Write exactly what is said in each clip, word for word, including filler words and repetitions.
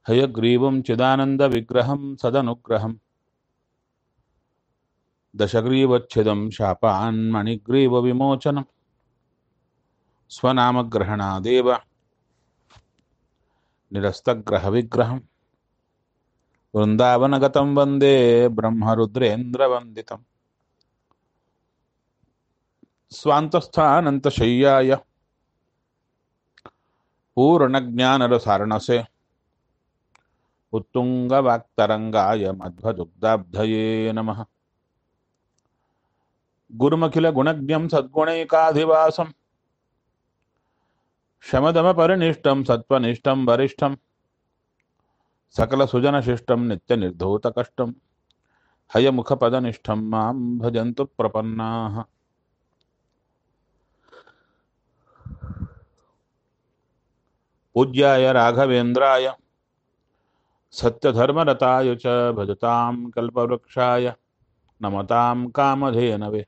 ಹಯಗ್ರೀವಂ ಚಿದಾನಂದವಿಗ್ರಹಂ ಸದನುಗ್ರಹಂ ದಶಗ್ರೀವಚ್ಛಿದಂ ಶಾಪಾನ್ಮಣಿಗ್ರೀವವಿಮೋಚನಂ ಸ್ವನಾಮಗ್ರಹಣಾದೇವ ನಿರಸ್ತಗ್ರಹವಿಗ್ರಹಂ ವೃಂದಾವನಗತಂ ವಂದೇ ಬ್ರಹ್ಮರುದ್ರೇಂದ್ರವಂದಿತಂ ಸ್ವಾಂತಸ್ಥಾನಂತಶಯ್ಯಾಯ ಪೂರ್ಣಜ್ಞಾನರಸಾರಣಸೆ ಉತ್ತುಂಗವಾಕ್ತರಂಗಾಯ ಮಧ್ವದುಗ್ಧಾಬ್ಧಯೇ ನಮಃ. ಗುರುಮಖಿಲ ಗುಣಜ್ಞಂ ಸದ್ಗುಣೈಕಾಧಿವಾಸಂ ಶಮದಮ ಪರಿನಿಷ್ಠಂ ಸತ್ವನಿಷ್ಠಂ ವರಿಷ್ಠಂ ಸಕಲ ಸುಜನಶಿಷ್ಟಂ ನಿತ್ಯ ನಿರ್ಧೂತ ಕಷ್ಟಂ ಹಯಮುಖ ಪದನಿಷ್ಠಂ ಮಾಂ ಭಜಂತು ಪ್ರಪನ್ನಾಃ. ಪೂಜ್ಯಾಯ ರಾಘವೇಂದ್ರಾಯ ಸತ್ಯಧರ್ಮರತಾಯ ಚ ಭಜತಾಂ ಕಲ್ಪವೃಕ್ಷಾಯ ನಮತಾಂ ಕಾಮಧೇನವೇ.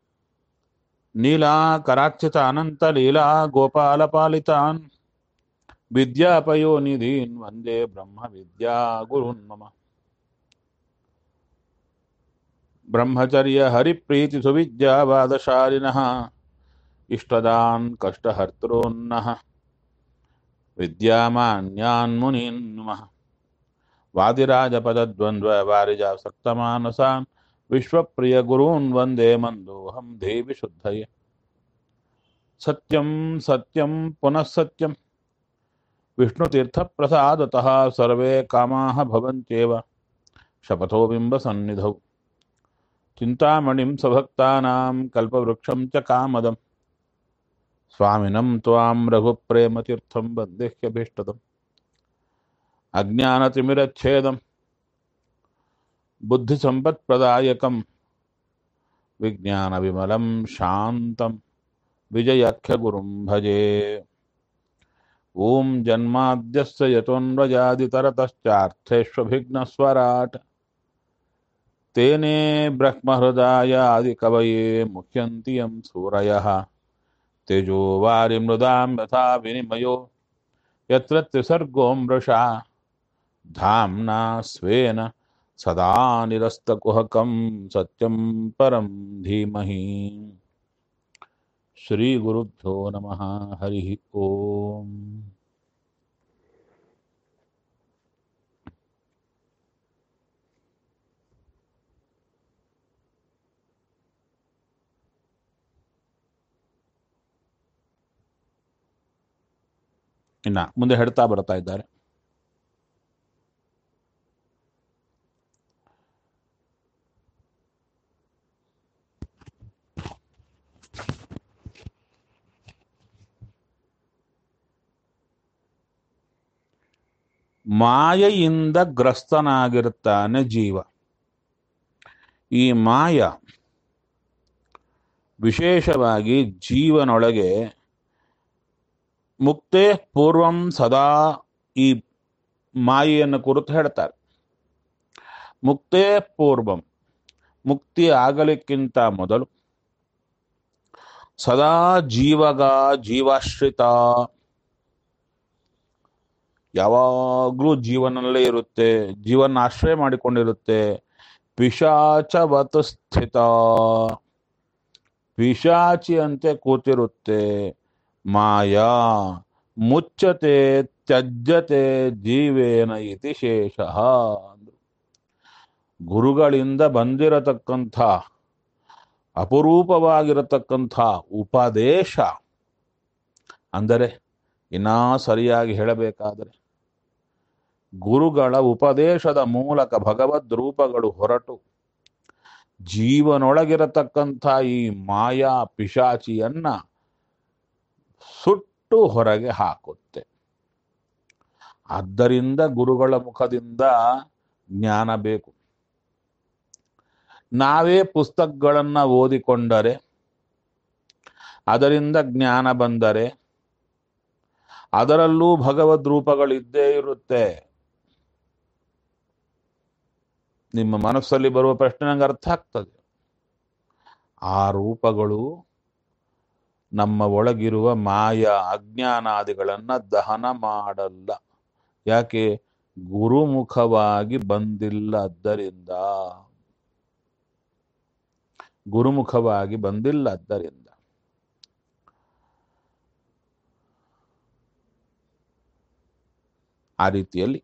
ನೀಲಾಕರಾರ್ಚಿತ ಅನಂತ ಲೀಲಾ ಗೋಪಾಲಪಾಲಿತಾನ್ ವಿದ್ಯಾಪಯೋನಿಧೀನ್ ವಂದೇ ಬ್ರಹ್ಮ ವಿದ್ಯಾ ಗುರುನ್ ಮಮ. ಬ್ರಹ್ಮಚರ್ಯ ಹರಿಪ್ರೀತಿ ಸುವಿದ್ಯಾವಾದಶಾಲಿನಃ ಇಷ್ಟದಾನ್ ಕಷ್ಟಹರ್ತॄನ್ನಃ ವಿದ್ಯಾಮಾನ್ಯಾನ್ ಮುನೀನ್ ನಮಃ. ವಾದಿರಾಜಪದದ್ವಂದ್ವ ವಾರಿಜಾಸಕ್ತಮಾನಸಾನ್ ವಿಶ್ವಪ್ರಿಯ ಗುರೂನ್ ವಂದೇ ಮಂದೋಹಂ ದೇವಿ ಶುದ್ಧಯೇ. ಸತ್ಯಂ ಸತ್ಯಂ ಪುನಃ ಸತ್ಯಂ ವಿಷ್ಣುತೀರ್ಥಪ್ರಸಾದತಃ ಸರ್ವೇ ಕಾಮಾಃ ಭವಂತ್ಯೇವ ಶಪಥೋ ಬಿಂಬಸನ್ನಿಧೌ. ಚಿಂತಾಮಣಿಂ ಸಭಕ್ತಾನಾಂ ಕಲ್ಪವೃಕ್ಷಂ ಚ ಕಾಮದಂ ಸ್ವಾಮಿನಂ ತ್ವಾಂ ರಘುಪ್ರೇಮತೀರ್ಥಂ ವಂದೇಹ್ಯಭೀಷ್ಟದಂ. ಅಜ್ಞಾನತಿಮಿರಚ್ಛೇದಂ ಬುದ್ಧಿಸಂಪತ್ಪ್ರದಾಯಕಂ ವಿಜ್ಞಾನವಿಮಲಂ ಶಾಂತಂ ವಿಜಯಾಖ್ಯಗುರುಂ ಭಜೆ. ಓಂ ಜನ್ಮಾದ್ಯಸ್ಯ ಯತೋನ್ವಯಾದಿತರತಶ್ಚಾರ್ಥೇಷ್ವಭಿಘ್ನಸ್ವರಾಟ್ ತೇನೇ ಬ್ರಹ್ಮಹೃದಾಯಾದಿಕವಯೇ ಮುಹ್ಯಂತಿ ಯಂ ಸೂರಯಃ. ತೇಜೋ ವಾರಿಮೃದಾಂ ಯಥಾ ವಿನಿಮಯೋ ಯತ್ರ ತ್ರಿಸರ್ಗೋ ಮೃಷಾ ಧಾಮ್ನಾ ಸ್ವೇನ ಸದಾ ನಿರಸ್ತಕುಹಕಂ ಸತ್ಯಂ ಪರಂ ಧೀಮಹಿ. ಶ್ರೀ ಗುರುಭ್ಯೋ ನಮಃ. ಹರಿ ಓಂ. ಇನ್ನ ಮುಂದೆ ಹೇಳ್ತಾ ಬರ್ತಾ ಇದ್ದಾರೆ. ಮಾಯೆಯಿಂದ ಗ್ರಸ್ತನಾಗಿರುತ್ತಾನೆ ಜೀವ. ಈ ಮಾಯ ವಿಶೇಷವಾಗಿ ಜೀವನೊಳಗೆ ಮುಕ್ತೇ ಪೂರ್ವಂ ಸದಾ ಈ ಮಾಯೆಯನ್ನು ಕುರಿತು ಹೇಳ್ತಾರೆ. ಮುಕ್ತೇ ಪೂರ್ವಂ, ಮುಕ್ತಿ ಆಗಲಿಕ್ಕಿಂತ ಮೊದಲು ಸದಾ ಜೀವಗ ಜೀವಾಶ್ರಿತ, ಯಾವಾಗಲೂ ಜೀವನಲ್ಲೇ ಇರುತ್ತೆ, ಜೀವನ ಆಶ್ರಯ ಮಾಡಿಕೊಂಡಿರುತ್ತೆ. ಪಿಶಾಚವತ್ ಸ್ಥಿತ, ಪಿಶಾಚಿಯಂತೆ ಕೂತಿರುತ್ತೆ. ಮಾಯಾ ಮುಚ್ಚತೆ ತ್ಯಜ್ಯತೆ ಜೀವೇನ ಇತಿ ಶೇಷಃ. ಗುರುಗಳಿಂದ ಬಂದಿರತಕ್ಕಂಥ ಅಪರೂಪವಾಗಿರತಕ್ಕಂಥ ಉಪದೇಶ, ಅಂದರೆ ಇನ್ನೂ ಸರಿಯಾಗಿ ಹೇಳಬೇಕಾದರೆ ಗುರುಗಳ ಉಪದೇಶದ ಮೂಲಕ ಭಗವದ್ ರೂಪಗಳು ಹೊರಟು ಜೀವನೊಳಗಿರತಕ್ಕಂಥ ಈ ಮಾಯಾ ಪಿಶಾಚಿಯನ್ನ ಸುಟ್ಟು ಹೊರಗೆ ಹಾಕುತ್ತೆ. ಆದ್ದರಿಂದ ಗುರುಗಳ ಮುಖದಿಂದ ಜ್ಞಾನ ಬೇಕು. ನಾವೇ ಪುಸ್ತಕಗಳನ್ನ ಓದಿಕೊಂಡರೆ, ಅದರಿಂದ ಜ್ಞಾನ ಬಂದರೆ, ಅದರಲ್ಲೂ ಭಗವದ್ ರೂಪಗಳಿದ್ದೇ ಇರುತ್ತೆ. ನಿಮ್ಮ ಮನಸ್ಸಲ್ಲಿ ಬರುವ ಪ್ರಶ್ನೆ ನಂಗೆ ಅರ್ಥ ಆಗ್ತದೆ. ಆ ರೂಪಗಳು ನಮ್ಮ ಒಳಗಿರುವ ಮಾಯ ಅಜ್ಞಾನಾದಿಗಳನ್ನ ದಹನ ಮಾಡಲ್ಲ. ಯಾಕೆ? ಗುರುಮುಖವಾಗಿ ಬಂದಿಲ್ಲದ್ದರಿಂದ ಗುರುಮುಖವಾಗಿ ಬಂದಿಲ್ಲದ್ದರಿಂದ ಆ ರೀತಿಯಲ್ಲಿ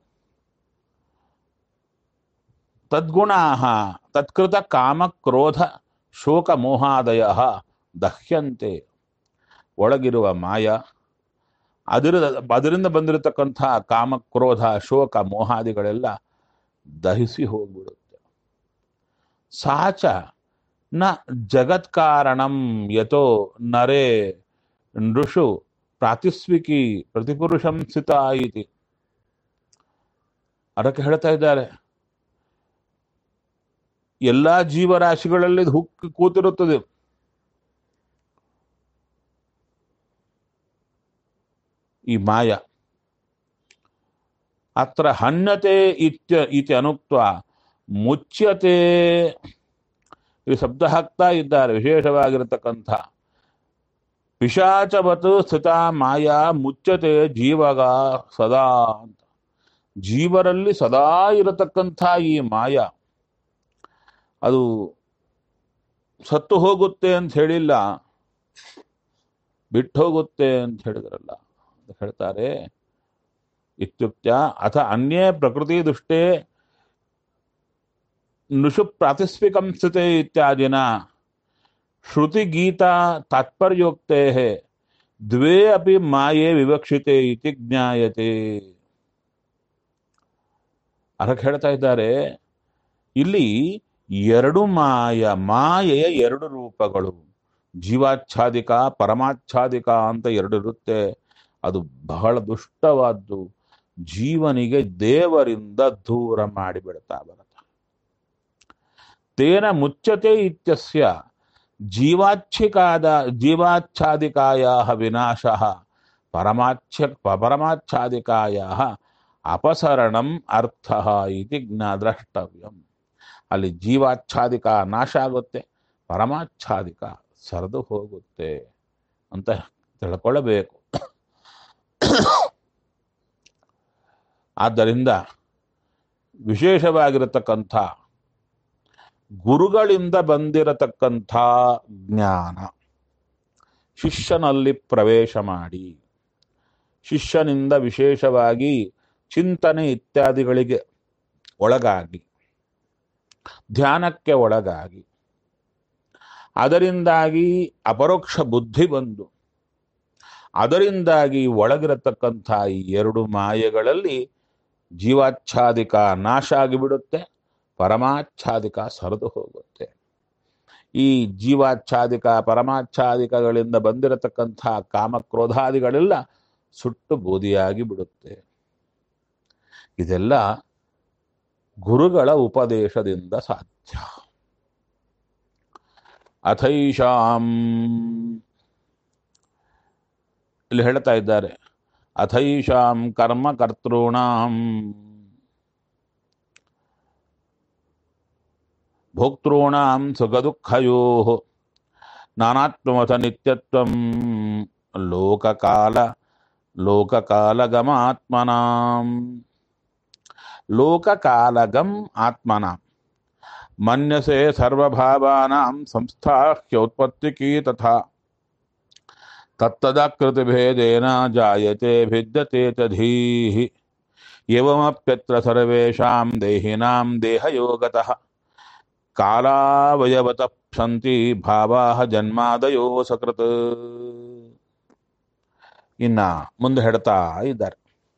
ತದ್ಗುಣಾಃ ತತ್ಕೃತ ಕಾಮ ಕ್ರೋಧ ಶೋಕ ಮೋಹಾದಯ ದಹ್ಯಂತೆ. ಒಳಗಿರುವ ಮಾಯ, ಅದರ ಅದರಿಂದ ಬಂದಿರತಕ್ಕಂಥ ಕಾಮ ಕ್ರೋಧ ಶೋಕ ಮೋಹಾದಿಗಳೆಲ್ಲ ದಹಿಸಿ ಹೋಗ್ಬಿಡುತ್ತೆ. ಸಾಚ ನ ಜಗತ್ಕಾರಣಂ ಯತೋ ನರೇ ನೃಷು ಪ್ರಾತಿಸ್ವಿಕಿ ಪ್ರತಿಪುರುಷಂ ಸ್ಥಿತ ಇತಿ. ಅದಕ್ಕೆ ಹೇಳ್ತಾ ಇದ್ದಾರೆ, ಎಲ್ಲಾ ಜೀವರಾಶಿಗಳಲ್ಲಿ ಹುಕ್ಕಿ ಕೂತಿರುತ್ತದೆ. ಈ ಮಾಯ ಅತ್ರ ಹನ್ಯತೆ ಇತ್ಯ ಇತಿ ಅನುಕ್ತ ಮುಚ್ಯತೆ. ಈ ಶಬ್ದ ಹಾಕ್ತಾ ಇದ್ದಾರೆ ವಿಶೇಷವಾಗಿರತಕ್ಕಂಥ ಪಿಶಾಚವತ್ ಸ್ಥಿತ ಮಾಯಾ ಮುಚ್ಯತೆ ಜೀವಗ ಸದಾ ಅಂತ. ಜೀವರಲ್ಲಿ ಸದಾ ಇರತಕ್ಕಂಥ ಈ ಮಾಯ ಅದು ಸತ್ತು ಹೋಗುತ್ತೆ ಅಂತ ಹೇಳಿಲ್ಲ, ಬಿಟ್ಟು ಹೋಗುತ್ತೆ ಅಂತ ಹೇಳಿದ್ರಲ್ಲ. ಹೇಳ್ತಾರೆ ಇತ್ಯುಕ್ತ ಅಥ ಅನ್ಯೇ ಪ್ರಕೃತಿ ದುಷ್ಟೇ ನೃಷು ಪ್ರಾತಿಸ್ವಿಕಂ ಸ್ಥಿತೆ ಇತ್ಯಾದಿನ ಶ್ರುತಿ ಗೀತಾ ತಾತ್ಪರ್ಯೋಕ್ತೆ ದ್ವೇ ಅಪಿ ಮಾಯೆ ವಿವಕ್ಷಿತೆ ಇತಿ ಜ್ಞಾಯತೆ. ಅದಕ್ಕೆ ಹೇಳ್ತಾ ಇದ್ದಾರೆ, ಇಲ್ಲಿ ಎರಡು ಮಾಯ ಮಾಯೆಯ ಎರಡು ರೂಪಗಳು, ಜೀವಾಚ್ಛಾದಿಕ ಪರಮಾಚ್ಛಾದಿಕ ಅಂತ ಎರಡು ಇರುತ್ತೆ. ಅದು ಬಹಳ ದುಷ್ಟವಾದ್ದು, ಜೀವನಿಗೆ ದೇವರಿಂದ ದೂರ ಮಾಡಿಬಿಡ್ತಾ ಬರುತ್ತೆ. ತೇನ ಮುಚ್ಚತೆ ಇತ್ಯಸ್ಯ ಜೀವಾಚ್ಛಿಕಾದ ಜೀವಾಚ್ಛಾದಿಕಾಯ ವಿನಾಶ ಪರಮಾಚ್ಛ ಪರಮಾಚ್ಛಾದಿಕಾಯ ಅಪಸರಣಂ ಅರ್ಥ ಇತಿ ಜ್ಞಾ ದ್ರಷ್ಟವ್ಯಂ. ಅಲ್ಲಿ ಜೀವಾಚ್ಛಾದಿಕ ನಾಶ ಆಗುತ್ತೆ, ಪರಮಾಚ್ಛಾದಿಕ ಸರಿದು ಹೋಗುತ್ತೆ ಅಂತ ತಿಳ್ಕೊಳ್ಳಬೇಕು. ಆದ್ದರಿಂದ ವಿಶೇಷವಾಗಿರತಕ್ಕಂಥ ಗುರುಗಳಿಂದ ಬಂದಿರತಕ್ಕಂಥ ಜ್ಞಾನ ಶಿಷ್ಯನಲ್ಲಿ ಪ್ರವೇಶ ಮಾಡಿ, ಶಿಷ್ಯನಿಂದ ವಿಶೇಷವಾಗಿ ಚಿಂತನೆ ಇತ್ಯಾದಿಗಳಿಗೆ ಒಳಗಾಗಿ, ಧ್ಯಾನಕ್ಕೆ ಒಳಗಾಗಿ, ಅದರಿಂದಾಗಿ ಅಪರೋಕ್ಷ ಬುದ್ಧಿ ಬಂದು, ಅದರಿಂದಾಗಿ ಒಳಗಿರತಕ್ಕಂಥ ಈ ಎರಡು ಮಾಯೆಗಳಲ್ಲಿ ಜೀವಾಚ್ಛಾದಿಕ ನಾಶ ಆಗಿಬಿಡುತ್ತೆ, ಪರಮಾಚ್ಛಾದಿಕ ಸರಿದು ಹೋಗುತ್ತೆ. ಈ ಜೀವಾಚ್ಛಾದಿಕ ಪರಮಾಚ್ಛಾದಿಕಗಳಿಂದ ಬಂದಿರತಕ್ಕಂಥ ಕಾಮಕ್ರೋಧಾದಿಗಳೆಲ್ಲ ಸುಟ್ಟು ಬೂದಿಯಾಗಿ ಬಿಡುತ್ತೆ. ಇದೆಲ್ಲ ಗುರುಗಳ ಉಪದೇಶದಿಂದ ಸಾಧ್ಯ. ಅಥೈಷಾಂ ಇಲ್ಲಿ ಹೇಳ್ತಾ ಇದ್ದಾರೆ, ಅಥೈಷಾಂ ಕರ್ಮ ಕರ್ತॄಣಾಂ ಭೋಕ್ತॄಣಾಂ ಸುಖ ದುಃಖಯೋಃ ನಾನಾತ್ಮವತ ನಿತ್ಯತ್ವಂ ಲೋಕಕಾಲ ಲೋಕಕಾಲಗಮಾತ್ಮನಾಂ ಲೋಕಕಾಲಗಂ ಆತ್ಮನಾಂ ಮನ್ಯಸೆ ಸರ್ವಭಾವಾನಾಂ ಸಂಸ್ಥಾ ಹ್ಯೋತ್ಪತ್ತಿಕೀ ತಥಾ ತತ್ತದಾಕೃತಿಭೇದೇನ ಜಾಯತೆ ಭಿದ್ಯತೆ ತಧೀಃ ಏವಮಪ್ಯತ್ರ ಸರ್ವೇಷಾಂ ದೇಹಿನಾಂ ದೇಹಯೋಗತಃ ಕಾಲಾವಯವತಃ ಸಂತಿ ಭಾವಾಃ ಜನ್ಮಾದಯೋ ಸಕೃತ್. ಇನ್ನ ಮುಂದೆ ಹೇಳ್ತಾ ಇದ್ದಾರೆ,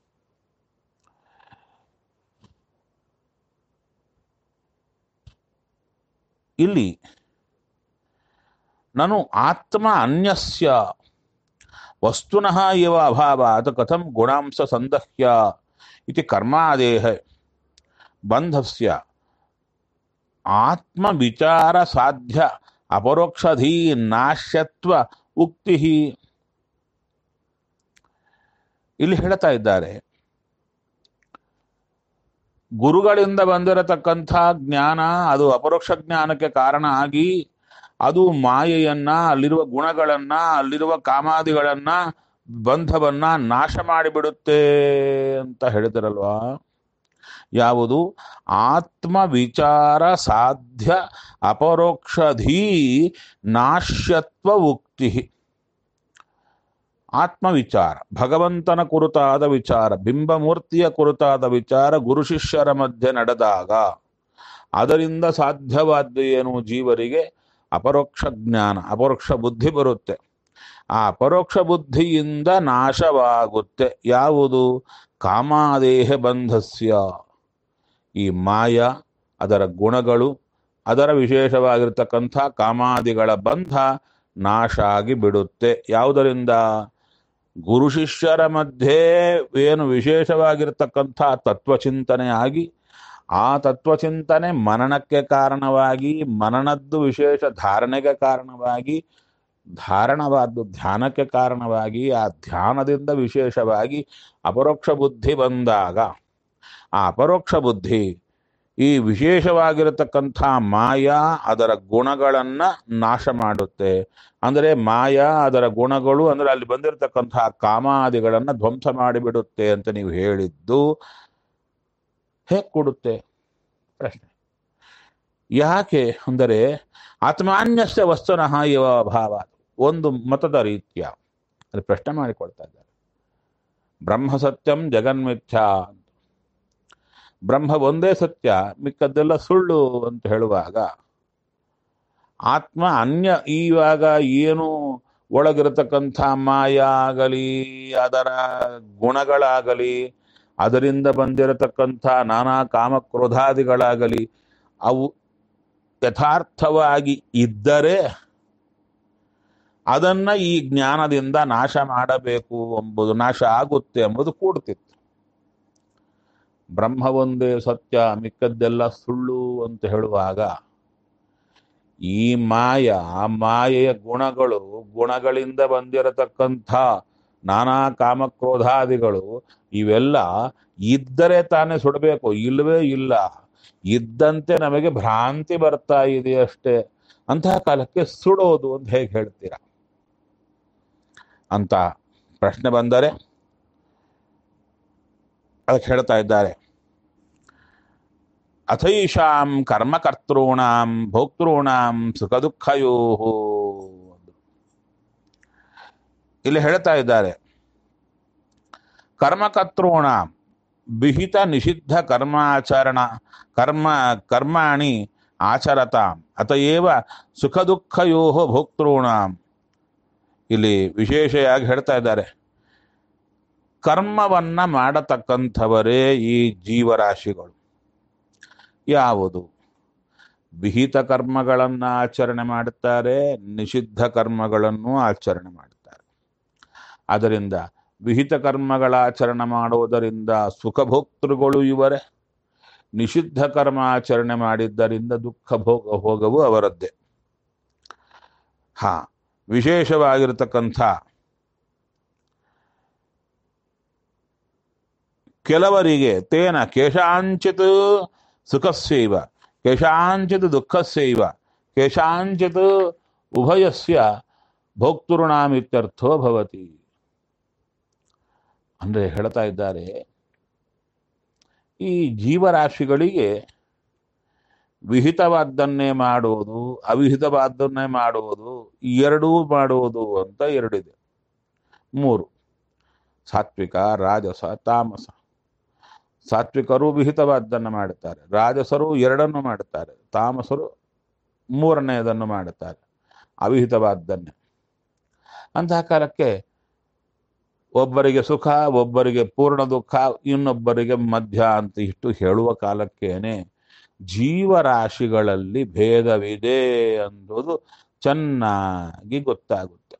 ಇಲ್ಲಿ ನಾನು ಆತ್ಮ ಅನ್ಯಸ್ಯ ವಸ್ತುನಃ ಇವ ಅಭಾವಾತ್ ಕಥಂ ಗುಣಾಂಶ ಸಂದಹ್ಯ ಇತಿ ಕರ್ಮಾದೇಹ ಬಂಧಸ್ಯ ಆತ್ಮ ವಿಚಾರ ಸಾಧ್ಯ ಅಪರೋಕ್ಷಧೀ ನಾಶ್ಯತ್ವ ಉಕ್ತಿ. ಇಲ್ಲಿ ಹೇಳ್ತಾ ಇದ್ದಾರೆ, ಗುರುಗಳಿಂದ ಬಂದಿರತಕ್ಕಂಥ ಜ್ಞಾನ ಅದು ಅಪರೋಕ್ಷ ಜ್ಞಾನಕ್ಕೆ ಕಾರಣ ಆಗಿ ಅದು ಮಾಯೆಯನ್ನ, ಅಲ್ಲಿರುವ ಗುಣಗಳನ್ನ, ಅಲ್ಲಿರುವ ಕಾಮಾದಿಗಳನ್ನ, ಬಂಧವನ್ನ ನಾಶ ಮಾಡಿಬಿಡುತ್ತೆ ಅಂತ ಹೇಳಿದರಲ್ವಾ. ಯಾವುದು? ಆತ್ಮವಿಚಾರ ಸಾಧ್ಯ ಅಪರೋಕ್ಷಧೀ ನಾಶ್ಯತ್ವ ಉಕ್ತಿ. ಆತ್ಮವಿಚಾರ, ಭಗವಂತನ ಕುರಿತಾದ ವಿಚಾರ, ಬಿಂಬಮೂರ್ತಿಯ ಕುರಿತಾದ ವಿಚಾರ ಗುರು ಶಿಷ್ಯರ ಮಧ್ಯೆ ನಡೆದಾಗ ಅದರಿಂದ ಸಾಧ್ಯವಾದ್ದು ಏನು? ಜೀವರಿಗೆ ಅಪರೋಕ್ಷ ಜ್ಞಾನ, ಅಪರೋಕ್ಷ ಬುದ್ಧಿ ಬರುತ್ತೆ. ಆ ಅಪರೋಕ್ಷ ಬುದ್ಧಿಯಿಂದ ನಾಶವಾಗುತ್ತೆ ಯಾವುದು? ಕಾಮಾದೇಹ ಬಂಧಸ್ಯ. ಈ ಮಾಯ, ಅದರ ಗುಣಗಳು, ಅದರ ವಿಶೇಷವಾಗಿರ್ತಕ್ಕಂಥ ಕಾಮಾದಿಗಳ ಬಂಧ ನಾಶ ಆಗಿ ಬಿಡುತ್ತೆ. ಯಾವುದರಿಂದ? ಗುರು ಶಿಷ್ಯರ ಮಧ್ಯೆ ಏನು ವಿಶೇಷವಾಗಿರ್ತಕ್ಕಂಥ ತತ್ವಚಿಂತನೆ ಆಗಿ, ಆ ತತ್ವಚಿಂತನೆ ಮನನಕ್ಕೆ ಕಾರಣವಾಗಿ, ಮನನದ್ದು ವಿಶೇಷ ಧಾರಣೆಗೆ ಕಾರಣವಾಗಿ, ಧಾರಣವಾದ್ದು ಧ್ಯಾನಕ್ಕೆ ಕಾರಣವಾಗಿ, ಆ ಧ್ಯಾನದಿಂದ ವಿಶೇಷವಾಗಿ ಅಪರೋಕ್ಷ ಬುದ್ಧಿ ಬಂದಾಗ, ಆ ಅಪರೋಕ್ಷ ಬುದ್ಧಿ ಈ ವಿಶೇಷವಾಗಿರತಕ್ಕಂಥ ಮಾಯಾ ಅದರ ಗುಣಗಳನ್ನು ನಾಶ ಮಾಡುತ್ತೆ. ಅಂದರೆ ಮಾಯಾ ಅದರ ಗುಣಗಳು ಅಂದರೆ ಅಲ್ಲಿ ಬಂದಿರತಕ್ಕಂಥ ಕಾಮಾದಿಗಳನ್ನು ಧ್ವಂಸ ಮಾಡಿಬಿಡುತ್ತೆ ಅಂತ ನೀವು ಹೇಳಿದ್ದು ಹೇಗೆ ಕೊಡುತ್ತೆ? ಪ್ರಶ್ನೆ. ಯಾಕೆ ಅಂದರೆ ಆತ್ಮಾನ್ಯಸ್ಯ ವಸ್ತುನಃ ಇವ ಭಾವ, ಒಂದು ಮತದ ರೀತ್ಯ ಅಲ್ಲಿ ಪ್ರಶ್ನೆ ಮಾಡಿಕೊಳ್ತಾ ಇದ್ದಾರೆ. ಬ್ರಹ್ಮ ಸತ್ಯಂ ಜಗನ್ಮಿಥ್ಯಾ, ಬ್ರಹ್ಮ ಒಂದೇ ಸತ್ಯ, ಮಿಕ್ಕದ್ದೆಲ್ಲ ಸುಳ್ಳು ಅಂತ ಹೇಳುವಾಗ ಆತ್ಮ ಅನ್ಯ, ಇವಾಗ ಏನು ಒಳಗಿರತಕ್ಕಂಥ ಮಾಯ ಆಗಲಿ, ಅದರ ಗುಣಗಳಾಗಲಿ, ಅದರಿಂದ ಬಂದಿರತಕ್ಕಂಥ ನಾನಾ ಕಾಮಕ್ರೋಧಾದಿಗಳಾಗಲಿ, ಅವು ಯಥಾರ್ಥವಾಗಿ ಇದ್ದರೆ ಅದನ್ನ ಈ ಜ್ಞಾನದಿಂದ ನಾಶ ಮಾಡಬೇಕು ಎಂಬುದು, ನಾಶ ಆಗುತ್ತೆ ಎಂಬುದು ಕೂಡ್ತಿತ್ತು. ಬ್ರಹ್ಮ ಒಂದೇ ಸತ್ಯ, ಮಿಕ್ಕದ್ದೆಲ್ಲ ಸುಳ್ಳು ಅಂತ ಹೇಳುವಾಗ ಈ ಮಾಯ, ಆ ಮಾಯೆಯ ಗುಣಗಳು, ಗುಣಗಳಿಂದ ಬಂದಿರತಕ್ಕಂಥ ನಾನಾ ಕಾಮಕ್ರೋಧಾದಿಗಳು ಇವೆಲ್ಲ ಇದ್ದರೆ ತಾನೇ ಸುಡಬೇಕು, ಇಲ್ಲವೇ ಇಲ್ಲ. ಇದ್ದಂತೆ ನಮಗೆ ಭ್ರಾಂತಿ ಬರ್ತಾ ಇದೆ ಅಷ್ಟೇ. ಅಂತಹ ಕಾಲಕ್ಕೆ ಸುಡೋದು ಅಂತ ಹೇಗೆ ಹೇಳ್ತೀರ ಅಂತ ಪ್ರಶ್ನೆ ಬಂದರೆ ಅದಕ್ಕೆ ಹೇಳ್ತಾ ಇದ್ದಾರೆ. ಅಥೈಷಾಂ ಕರ್ಮಕರ್ತॄಣಾಂ ಭೋಕ್ತॄಣಾಂ ಸುಖ ದುಃಖಯೋ. ಇಲ್ಲಿ ಹೇಳ್ತಾ ಇದ್ದಾರೆ, ಕರ್ಮಕರ್ತॄಣಾಂ ವಿಹಿತ ನಿಷಿದ್ಧ ಕರ್ಮಾಚರಣ ಕರ್ಮ ಕರ್ಮಾಣಿ ಆಚರತಾಂ ಅತಯೇವ ಸುಖ ದುಃಖಯೋ ಭೋಕ್ತॄಣಾಂ. ಇಲ್ಲಿ ವಿಶೇಷವಾಗಿ ಹೇಳ್ತಾ ಇದ್ದಾರೆ, ಕರ್ಮವನ್ನ ಮಾಡತಕ್ಕಂಥವರೇ ಈ ಜೀವರಾಶಿಗಳು. ಯಾವುದು? ವಿಹಿತ ಕರ್ಮಗಳನ್ನು ಆಚರಣೆ ಮಾಡುತ್ತಾರೆ, ನಿಷಿದ್ಧ ಕರ್ಮಗಳನ್ನು ಆಚರಣೆ ಮಾಡುತ್ತಾರೆ. ಅದರಿಂದ ವಿಹಿತ ಕರ್ಮಗಳ ಆಚರಣೆ ಮಾಡುವುದರಿಂದ ಸುಖಭೋಕ್ತೃಗಳು ಇವರೇ, ನಿಷಿದ್ಧ ಕರ್ಮ ಆಚರಣೆ ಮಾಡಿದ್ದರಿಂದ ದುಃಖ ಭೋಗ ಭೋಗವು ಅವರದ್ದೇ. ಹಾ, ವಿಶೇಷವಾಗಿರತಕ್ಕಂಥ ಕೆಲವರಿಗೆ ತೇನ ಕೇಶಾಂಚಿತ್ ಸುಖಸ್ಯೈವ ಕೇಶಾಂಚಿತ್ ದುಃಖಸ್ಯೈವ ಕೇಶಾಂಚಿತ್ ಉಭಯಸ್ಯ ಭೋಕ್ತೃಣಾಂ ಇತ್ಯರ್ಥೋ ಭವತಿ. ಅಂದರೆ ಹೇಳ್ತಾ ಇದ್ದಾರೆ, ಈ ಜೀವರಾಶಿಗಳಿಗೆ ವಿಹಿತವಾದ್ದನ್ನೇ ಮಾಡುವುದು, ಅವಿಹಿತವಾದ್ದನ್ನೇ ಮಾಡುವುದು, ಎರಡೂ ಮಾಡುವುದು ಅಂತ ಎರಡಿದೆ. ಮೂರು: ಸಾತ್ವಿಕ, ರಾಜಸ, ತಾಮಸ. ಸಾತ್ವಿಕರು ವಿಹಿತವಾದ್ದನ್ನು ಮಾಡುತ್ತಾರೆ, ರಾಜಸರು ಎರಡನ್ನು ಮಾಡುತ್ತಾರೆ, ತಾಮಸರು ಮೂರನೆಯದನ್ನು ಮಾಡುತ್ತಾರೆ, ಅವಿಹಿತವಾದ್ದನ್ನೇ. ಅಂತಹ ಕಾಲಕ್ಕೆ ಒಬ್ಬರಿಗೆ ಸುಖ, ಒಬ್ಬರಿಗೆ ಪೂರ್ಣ ದುಃಖ, ಇನ್ನೊಬ್ಬರಿಗೆ ಮಧ್ಯ ಅಂತ ಇಷ್ಟು ಹೇಳುವ ಕಾಲಕ್ಕೇನೆ ಜೀವರಾಶಿಗಳಲ್ಲಿ ಭೇದವಿದೆ ಅನ್ನೋದು ಚೆನ್ನಾಗಿ ಗೊತ್ತಾಗುತ್ತೆ.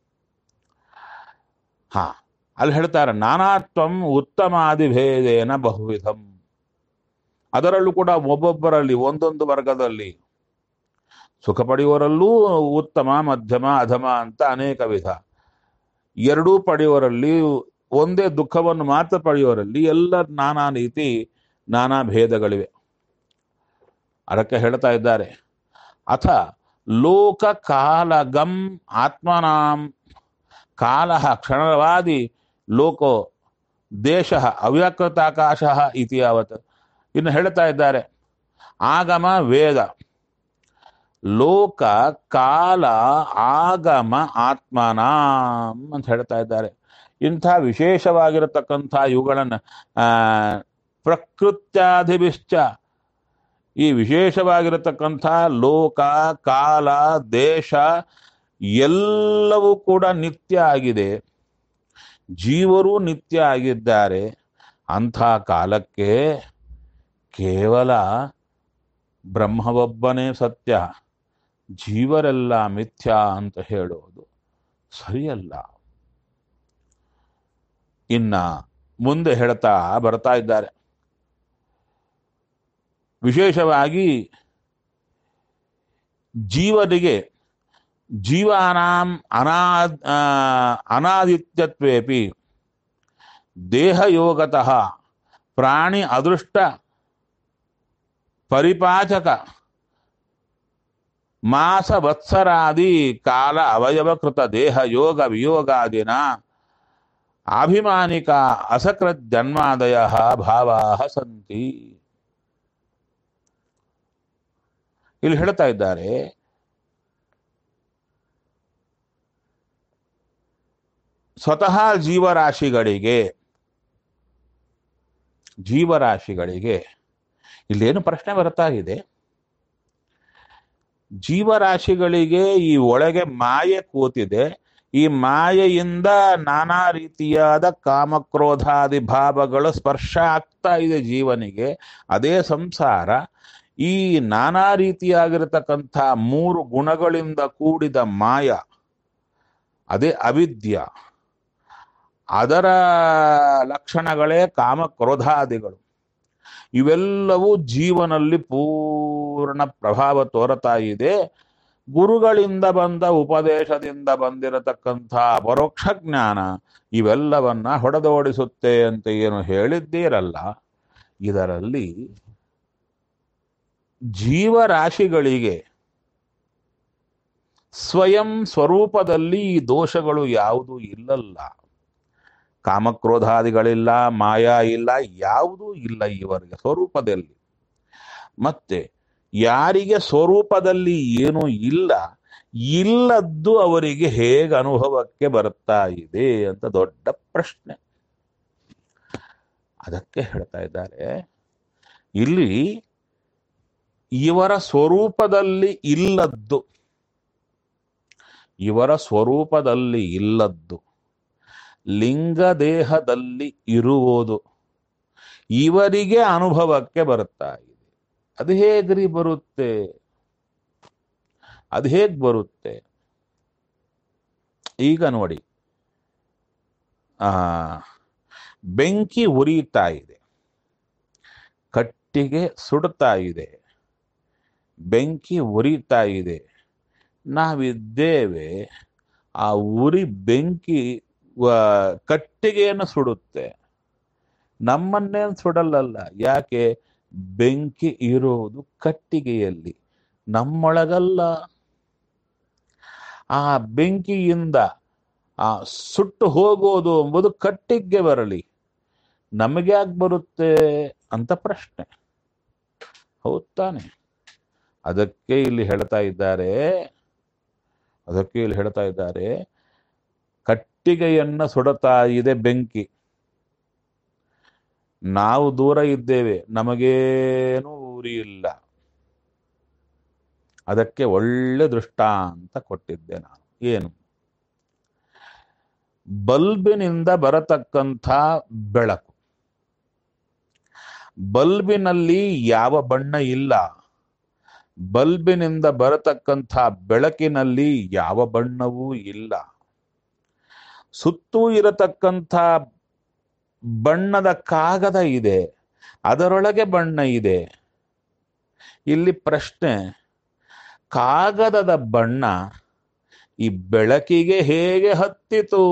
ಹಾ, ಅಲ್ಲಿ ಹೇಳ್ತಾರೆ, ನಾನಾತ್ವಂ ಉತ್ತಮಾದಿ ಭೇದೇನ ಬಹುವಿಧಂ. ಅದರಲ್ಲೂ ಕೂಡ ಒಬ್ಬೊಬ್ಬರಲ್ಲಿ ಒಂದೊಂದು ವರ್ಗದಲ್ಲಿ ಸುಖ ಪಡೆಯುವರಲ್ಲೂ ಉತ್ತಮ, ಮಧ್ಯಮ, ಅಧಮ ಅಂತ ಅನೇಕ ವಿಧ. ಎರಡೂ ಪಡೆಯುವರಲ್ಲಿ, ಒಂದೇ ದುಃಖವನ್ನು ಮಾತ್ರ ಪಡೆಯುವರಲ್ಲಿ ಎಲ್ಲ ನಾನಾ ರೀತಿ ನಾನಾ ಭೇದಗಳಿವೆ. ಅದಕ್ಕೆ ಹೇಳ್ತಾ ಇದ್ದಾರೆ, ಅಥ ಲೋಕ ಕಾಲಗಂ ಆತ್ಮನಾಂ ಕಾಲ ಕ್ಷಣವಾದಿ ಲೋಕೋ ದೇಶ ಅವ್ಯಾಕೃತಾಕಾಶ ಇತಿ ಯಾವತ್. ಇನ್ನು ಹೇಳ್ತಾ ಇದ್ದಾರೆ ಆಗಮ ವೇದ ಲೋಕ ಕಾಲ ಆಗಮ ಆತ್ಮನಾಂ ಅಂತ ಹೇಳ್ತಾ ಇದ್ದಾರೆ. ಇಂಥ ವಿಶೇಷವಾಗಿರತಕ್ಕಂಥ ಇವುಗಳನ್ನು ಆ ಪ್ರಕೃತ್ಯಾಧಿಭಿಶ್ಚ, ಈ ವಿಶೇಷವಾಗಿರತಕ್ಕಂಥ ಲೋಕ ಕಾಲ ದೇಶ ಎಲ್ಲವೂ ಕೂಡ ನಿತ್ಯ ಆಗಿದೆ, ಜೀವರು ನಿತ್ಯ ಆಗಿದ್ದಾರೆ. ಅಂಥ ಕಾಲಕ್ಕೆ ಕೇವಲ ಬ್ರಹ್ಮವೊಬ್ಬನೇ ಸತ್ಯ, ಜೀವರೆಲ್ಲ ಮಿಥ್ಯಾ ಅಂತ ಹೇಳೋದು ಸರಿಯಲ್ಲ. ಇನ್ನ ಮುಂದೆ ಹೇಳ್ತಾ ಬರ್ತಾ ಇದ್ದಾರೆ. ವಿಶೇಷವಾಗಿ ಜೀವನಿಗೆ ಜೀವಾನಾಂ ಅನಾ ಅನಾದಿತ್ಯತ್ವೇಪಿ ದೇಹಯೋಗತಃ ಪ್ರಾಣಿ ಅದೃಷ್ಟ ಪರಿಪಾಚಕ ಮಾಸ ವತ್ಸರಾದಿ ಕಾಲ ಅವಯವಕೃತ ದೇಹ ಯೋಗ ವಿಯೋಗಾದಿನ ಅಭಿಮಾನಿಕ ಅಸಕೃತ್ ಜನ್ಮಾದಯ ಭಾವಾ ಸಂತಿ. ಇಲ್ಲಿ ಹೇಳ್ತಾ ಇದ್ದಾರೆ, ಸ್ವತಃ ಜೀವರಾಶಿಗಳಿಗೆ ಜೀವರಾಶಿಗಳಿಗೆ ಇಲ್ಲೇನು ಪ್ರಶ್ನೆ ಬರ್ತಾ ಇದೆ, ಜೀವರಾಶಿಗಳಿಗೆ ಈ ಒಳಗೆ ಮಾಯೆ ಕೂತಿದೆ, ಈ ಮಾಯೆಯಿಂದ ನಾನಾ ರೀತಿಯಾದ ಕಾಮಕ್ರೋಧಾದಿ ಭಾವಗಳು ಸ್ಪರ್ಶ ಆಗ್ತಾ ಇದೆ ಜೀವನಿಗೆ, ಅದೇ ಸಂಸಾರ. ಈ ನಾನಾ ರೀತಿಯಾಗಿರತಕ್ಕಂಥ ಮೂರು ಗುಣಗಳಿಂದ ಕೂಡಿದ ಮಾಯ, ಅದೇ ಅವಿದ್ಯ, ಅದರ ಲಕ್ಷಣಗಳೇ ಕಾಮಕ್ರೋಧಾದಿಗಳು. ಇವೆಲ್ಲವೂ ಜೀವನಲ್ಲಿ ಪೂರ್ಣ ಪ್ರಭಾವ ತೋರತಾ ಇದೆ. ಗುರುಗಳಿಂದ ಬಂದ ಉಪದೇಶದಿಂದ ಬಂದಿರತಕ್ಕಂಥ ಪರೋಕ್ಷ ಜ್ಞಾನ ಇವೆಲ್ಲವನ್ನ ಹೊಡೆದೋಡಿಸುತ್ತೆ ಅಂತ ಏನು ಹೇಳಿದ್ದೀರಲ್ಲ, ಇದರಲ್ಲಿ ಜೀವರಾಶಿಗಳಿಗೆ ಸ್ವಯಂ ಸ್ವರೂಪದಲ್ಲಿ ಈ ದೋಷಗಳು ಯಾವುದೂ ಇಲ್ಲಲ್ಲ. ಕಾಮಕ್ರೋಧಾದಿಗಳಿಲ್ಲ, ಮಾಯಾ ಇಲ್ಲ, ಯಾವುದೂ ಇಲ್ಲ ಇವರಿಗೆ ಸ್ವರೂಪದಲ್ಲಿ. ಮತ್ತೆ ಯಾರಿಗೆ ಸ್ವರೂಪದಲ್ಲಿ ಏನೂ ಇಲ್ಲ, ಇಲ್ಲದ್ದು ಅವರಿಗೆ ಹೇಗೆ ಅನುಭವಕ್ಕೆ ಬರ್ತಾ ಇದೆ ಅಂತ ದೊಡ್ಡ ಪ್ರಶ್ನೆ. ಅದಕ್ಕೆ ಹೇಳ್ತಾ ಇದ್ದಾರೆ, ಇಲ್ಲಿ ಇವರ ಸ್ವರೂಪದಲ್ಲಿ ಇಲ್ಲದ್ದು, ಇವರ ಸ್ವರೂಪದಲ್ಲಿ ಇಲ್ಲದ್ದು ಲಿಂಗದೇಹದಲ್ಲಿ ಇರುವುದು ಇವರಿಗೆ ಅನುಭವಕ್ಕೆ ಬರುತ್ತಾ ಇದೆ. ಅದು ಹೇಗ್ರಿ ಬರುತ್ತೆ? ಅದು ಹೇಗ್ ಬರುತ್ತೆ? ಈಗ ನೋಡಿ, ಆ ಬೆಂಕಿ ಉರಿತಾ ಇದೆ, ಕಟ್ಟಿಗೆ ಸುಡ್ತಾ ಇದೆ, ಬೆಂಕಿ ಉರಿತಾ ಇದೆ, ನಾವಿದ್ದೇವೆ. ಆ ಉರಿ ಬೆಂಕಿ ಕಟ್ಟಿಗೆಯನ್ನು ಸುಡುತ್ತೆ, ನಮ್ಮನ್ನೇನು ಸುಡಲ್ಲಲ್ಲ. ಯಾಕೆ? ಬೆಂಕಿ ಇರೋದು ಕಟ್ಟಿಗೆಯಲ್ಲಿ, ನಮ್ಮೊಳಗಲ್ಲ. ಆ ಬೆಂಕಿಯಿಂದ ಆ ಸುಟ್ಟು ಹೋಗೋದು ಎಂಬುದು ಕಟ್ಟಿಗೆ ಬರಲಿ, ನಮಗೆ ಯಾಕೆ ಬರುತ್ತೆ ಅಂತ ಪ್ರಶ್ನೆ. ಹೌದ್ ತಾನೆ? ಅದಕ್ಕೆ ಇಲ್ಲಿ ಹೇಳ್ತಾ ಇದ್ದಾರೆ ಅದಕ್ಕೆ ಇಲ್ಲಿ ಹೇಳ್ತಾ ಇದ್ದಾರೆ ಕಟ್ಟಿಗೆಯನ್ನ ಸುಡುತ್ತಾ ಇದೆ ಬೆಂಕಿ, ನಾವು ದೂರ ಇದ್ದೇವೆ, ನಮಗೇನೂ ಉರಿ ಇಲ್ಲ. ಅದಕ್ಕೆ ಒಳ್ಳೆ ದೃಷ್ಟಾಂತ ಕೊಟ್ಟಿದ್ದೆ ನಾನು. ಏನು? ಬಲ್ಬಿನಿಂದ ಬರತಕ್ಕಂಥ ಬೆಳಕು, ಬಲ್ಬಿನಲ್ಲಿ ಯಾವ ಬಣ್ಣ ಇಲ್ಲ, ಬಲ್ಬಿನಿಂದ ಬರತಕ್ಕಂಥ ಬೆಳಕಿನಲ್ಲಿ ಯಾವ ಬಣ್ಣವೂ ಇಲ್ಲ. ಸುತ್ತೂ ಇರತಕ್ಕಂಥ ಬಣ್ಣದ ಕಾಗದ ಇದೆ, ಅದರೊಳಗೆ ಬಣ್ಣ ಇದೆ. ಇಲ್ಲಿ ಪ್ರಶ್ನೆ, ಕಾಗದದ ಬಣ್ಣ ಈ ಬೆಳಕಿಗೆ ಹೇಗೆ ಹತ್ತಿತು?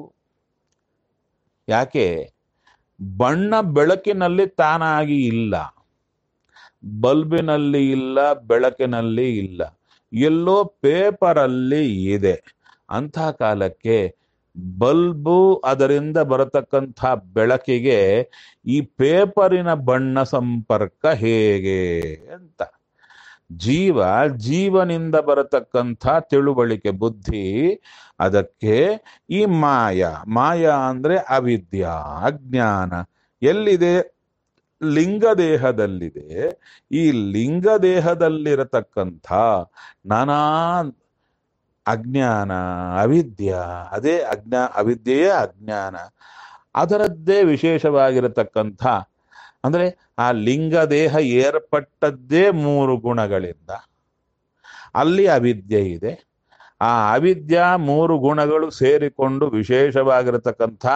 ಯಾಕೆ? ಬಣ್ಣ ಬೆಳಕಿನಲ್ಲಿ ತಾನಾಗಿ ಇಲ್ಲ, ಬಲ್ಬಿನಲ್ಲಿ ಇಲ್ಲ, ಬೆಳಕಿನಲ್ಲಿ ಇಲ್ಲ, ಎಲ್ಲೋ ಪೇಪರಲ್ಲಿ ಇದೆ. ಅಂಥ ಕಾಲಕ್ಕೆ ಬಲ್ಬು ಅದರಿಂದ ಬರತಕ್ಕಂಥ ಬೆಳಕಿಗೆ ಈ ಪೇಪರಿನ ಬಣ್ಣ ಸಂಪರ್ಕ ಹೇಗೆ ಅಂತ. ಜೀವ ಜೀವನಿಂದ ಬರತಕ್ಕಂಥ ತಿಳುವಳಿಕೆ ಬುದ್ಧಿ, ಅದಕ್ಕೆ ಈ ಮಾಯ, ಮಾಯ ಅಂದ್ರೆ ಅವಿದ್ಯಾ ಅಜ್ಞಾನ ಎಲ್ಲಿದೆ? ಲಿಂಗದೇಹದಲ್ಲಿದೆ. ಈ ಲಿಂಗದೇಹದಲ್ಲಿರತಕ್ಕಂಥ ನಾನಾ ಅಜ್ಞಾನ ಅವಿದ್ಯ, ಅದೇ ಅಜ್ಞಾ ಅವಿದ್ಯೆಯೇ ಅಜ್ಞಾನ, ಅದರದ್ದೇ ವಿಶೇಷವಾಗಿರತಕ್ಕಂಥ ಅಂದ್ರೆ ಆ ಲಿಂಗದೇಹ ಏರ್ಪಟ್ಟದ್ದೇ ಮೂರು ಗುಣಗಳಿಂದ. ಅಲ್ಲಿ ಅವಿದ್ಯೆ ಇದೆ. ಆ ಅವಿದ್ಯ ಮೂರು ಗುಣಗಳು ಸೇರಿಕೊಂಡು ವಿಶೇಷವಾಗಿರತಕ್ಕಂಥ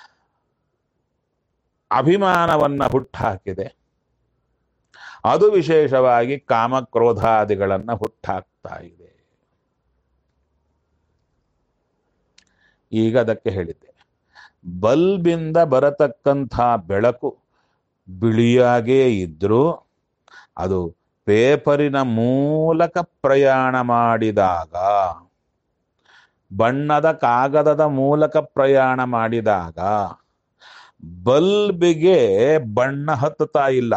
ಅಭಿಮಾನವನ್ನ ಹುಟ್ಟಾಕಿದೆ. ಅದು ವಿಶೇಷವಾಗಿ ಕಾಮಕ್ರೋಧಾದಿಗಳನ್ನ ಹುಟ್ಟಾಕ್ತಾ ಇದೆ. ಈಗ ಅದಕ್ಕೆ ಹೇಳಿದ್ದೆ, ಬಲ್ಬಿಂದ ಬರತಕ್ಕಂಥ ಬೆಳಕು ಬಿಳಿಯಾಗೇ ಇದ್ರೂ ಅದು ಪೇಪರಿನ ಮೂಲಕ ಪ್ರಯಾಣ ಮಾಡಿದಾಗ, ಬಣ್ಣದ ಕಾಗದದ ಮೂಲಕ ಪ್ರಯಾಣ ಮಾಡಿದಾಗ ಬಲ್ಬಿಗೆ ಬಣ್ಣ ಹತ್ತುತ್ತಾ ಇಲ್ಲ.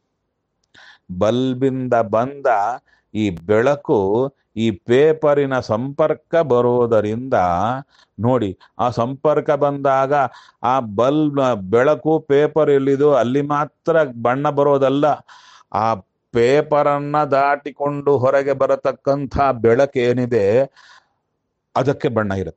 ಬಲ್ಬಿಂದ ಬಂದ ಈ ಬೆಳಕು ಈ ಪೇಪರಿನ ಸಂಪರ್ಕ ಬರೋದರಿಂದ ನೋಡಿ, ಆ ಸಂಪರ್ಕ ಬಂದಾಗ ಆ ಬಲ್ಬ್ ಬೆಳಕು ಪೇಪರ್ ಎಲ್ಲಿದೋ ಅಲ್ಲಿ ಮಾತ್ರ ಬಣ್ಣ ಬರೋದಲ್ಲ, ಆ ಪೇಪರನ್ನ ದಾಟಿಕೊಂಡು ಹೊರಗೆ ಬರತಕ್ಕಂಥ ಬೆಳಕೇನಿದೆ ಅದಕ್ಕೆ ಬಣ್ಣ ಇರುತ್ತೆ.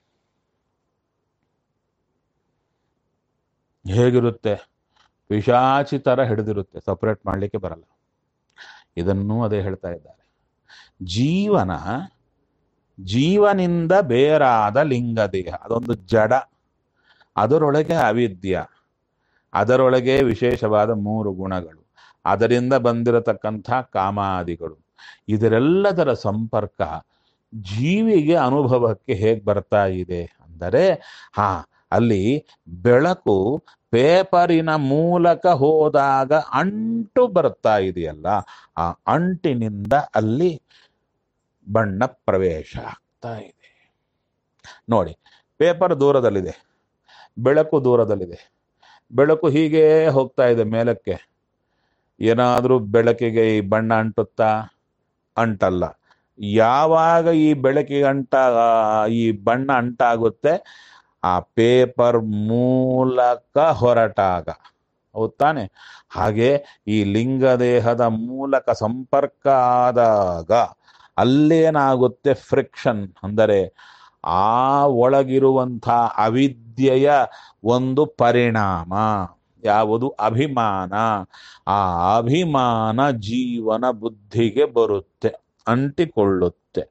ಹೇಗಿರುತ್ತೆ? ಪಿಶಾಚಿ ತರ ಹಿಡಿದಿರುತ್ತೆ, ಸಪರೇಟ್ ಮಾಡಲಿಕ್ಕೆ ಬರಲ್ಲ. ಇದನ್ನೂ ಅದೇ ಹೇಳ್ತಾ ಇದ್ದಾರೆ. ಜೀವನ ಜೀವನಿಂದ ಬೇರಾದ ಲಿಂಗದೇಹ ಅದೊಂದು ಜಡ, ಅದರೊಳಗೆ ಅವಿದ್ಯ, ಅದರೊಳಗೆ ವಿಶೇಷವಾದ ಮೂರು ಗುಣಗಳು, ಅದರಿಂದ ಬಂದಿರತಕ್ಕಂಥ ಕಾಮಾದಿಗಳು, ಇದರೆಲ್ಲದರ ಸಂಪರ್ಕ ಜೀವಿಗೆ ಅನುಭವಕ್ಕೆ ಹೇಗೆ ಬರ್ತಾ ಇದೆ ಅಂದರೆ, ಹಾ ಅಲ್ಲಿ ಬೆಳಕು ಪೇಪರಿನ ಮೂಲಕ ಹೋದಾಗ ಅಂಟು ಬರ್ತಾ ಇದೆಯಲ್ಲ, ಆ ಅಂಟಿನಿಂದ ಅಲ್ಲಿ ಬಣ್ಣ ಪ್ರವೇಶ ಆಗ್ತಾ ಇದೆ. ನೋಡಿ, ಪೇಪರ್ ದೂರದಲ್ಲಿದೆ, ಬೆಳಕು ದೂರದಲ್ಲಿದೆ. ಬೆಳಕು ಹೀಗೆ ಹೋಗ್ತಾ ಇದೆ ಮೇಲಕ್ಕೆ. ಏನಾದರೂ ಬೆಳಕಿಗೆ ಈ ಬಣ್ಣ ಅಂಟುತ್ತಾ? ಅಂಟಲ್ಲ. ಯಾವಾಗ ಈ ಬೆಳಕಿಗೆ ಅಂಟ ಈ ಬಣ್ಣ ಅಂಟಾಗುತ್ತೆ? ಆ ಪೇಪರ್ ಮೂಲಕ ಹೊರಟಾಗ, ಹೌದ್ ತಾನೆ? ಹಾಗೆ ಈ ಲಿಂಗದೇಹದ ಮೂಲಕ ಸಂಪರ್ಕ ಆದಾಗ ಅಲ್ಲೇನಾಗುತ್ತೆ? ಫ್ರಿಕ್ಷನ್ ಅಂದರೆ ಆ ಒಳಗಿರುವಂಥ ಅವಿದ್ಯೆಯ ಒಂದು ಪರಿಣಾಮ ಯಾವುದು? ಅಭಿಮಾನ. ಆ ಅಭಿಮಾನ ಜೀವನ ಬುದ್ಧಿಗೆ ಬರುತ್ತೆ, ಅಂಟಿಕೊಳ್ಳುತ್ತೆ.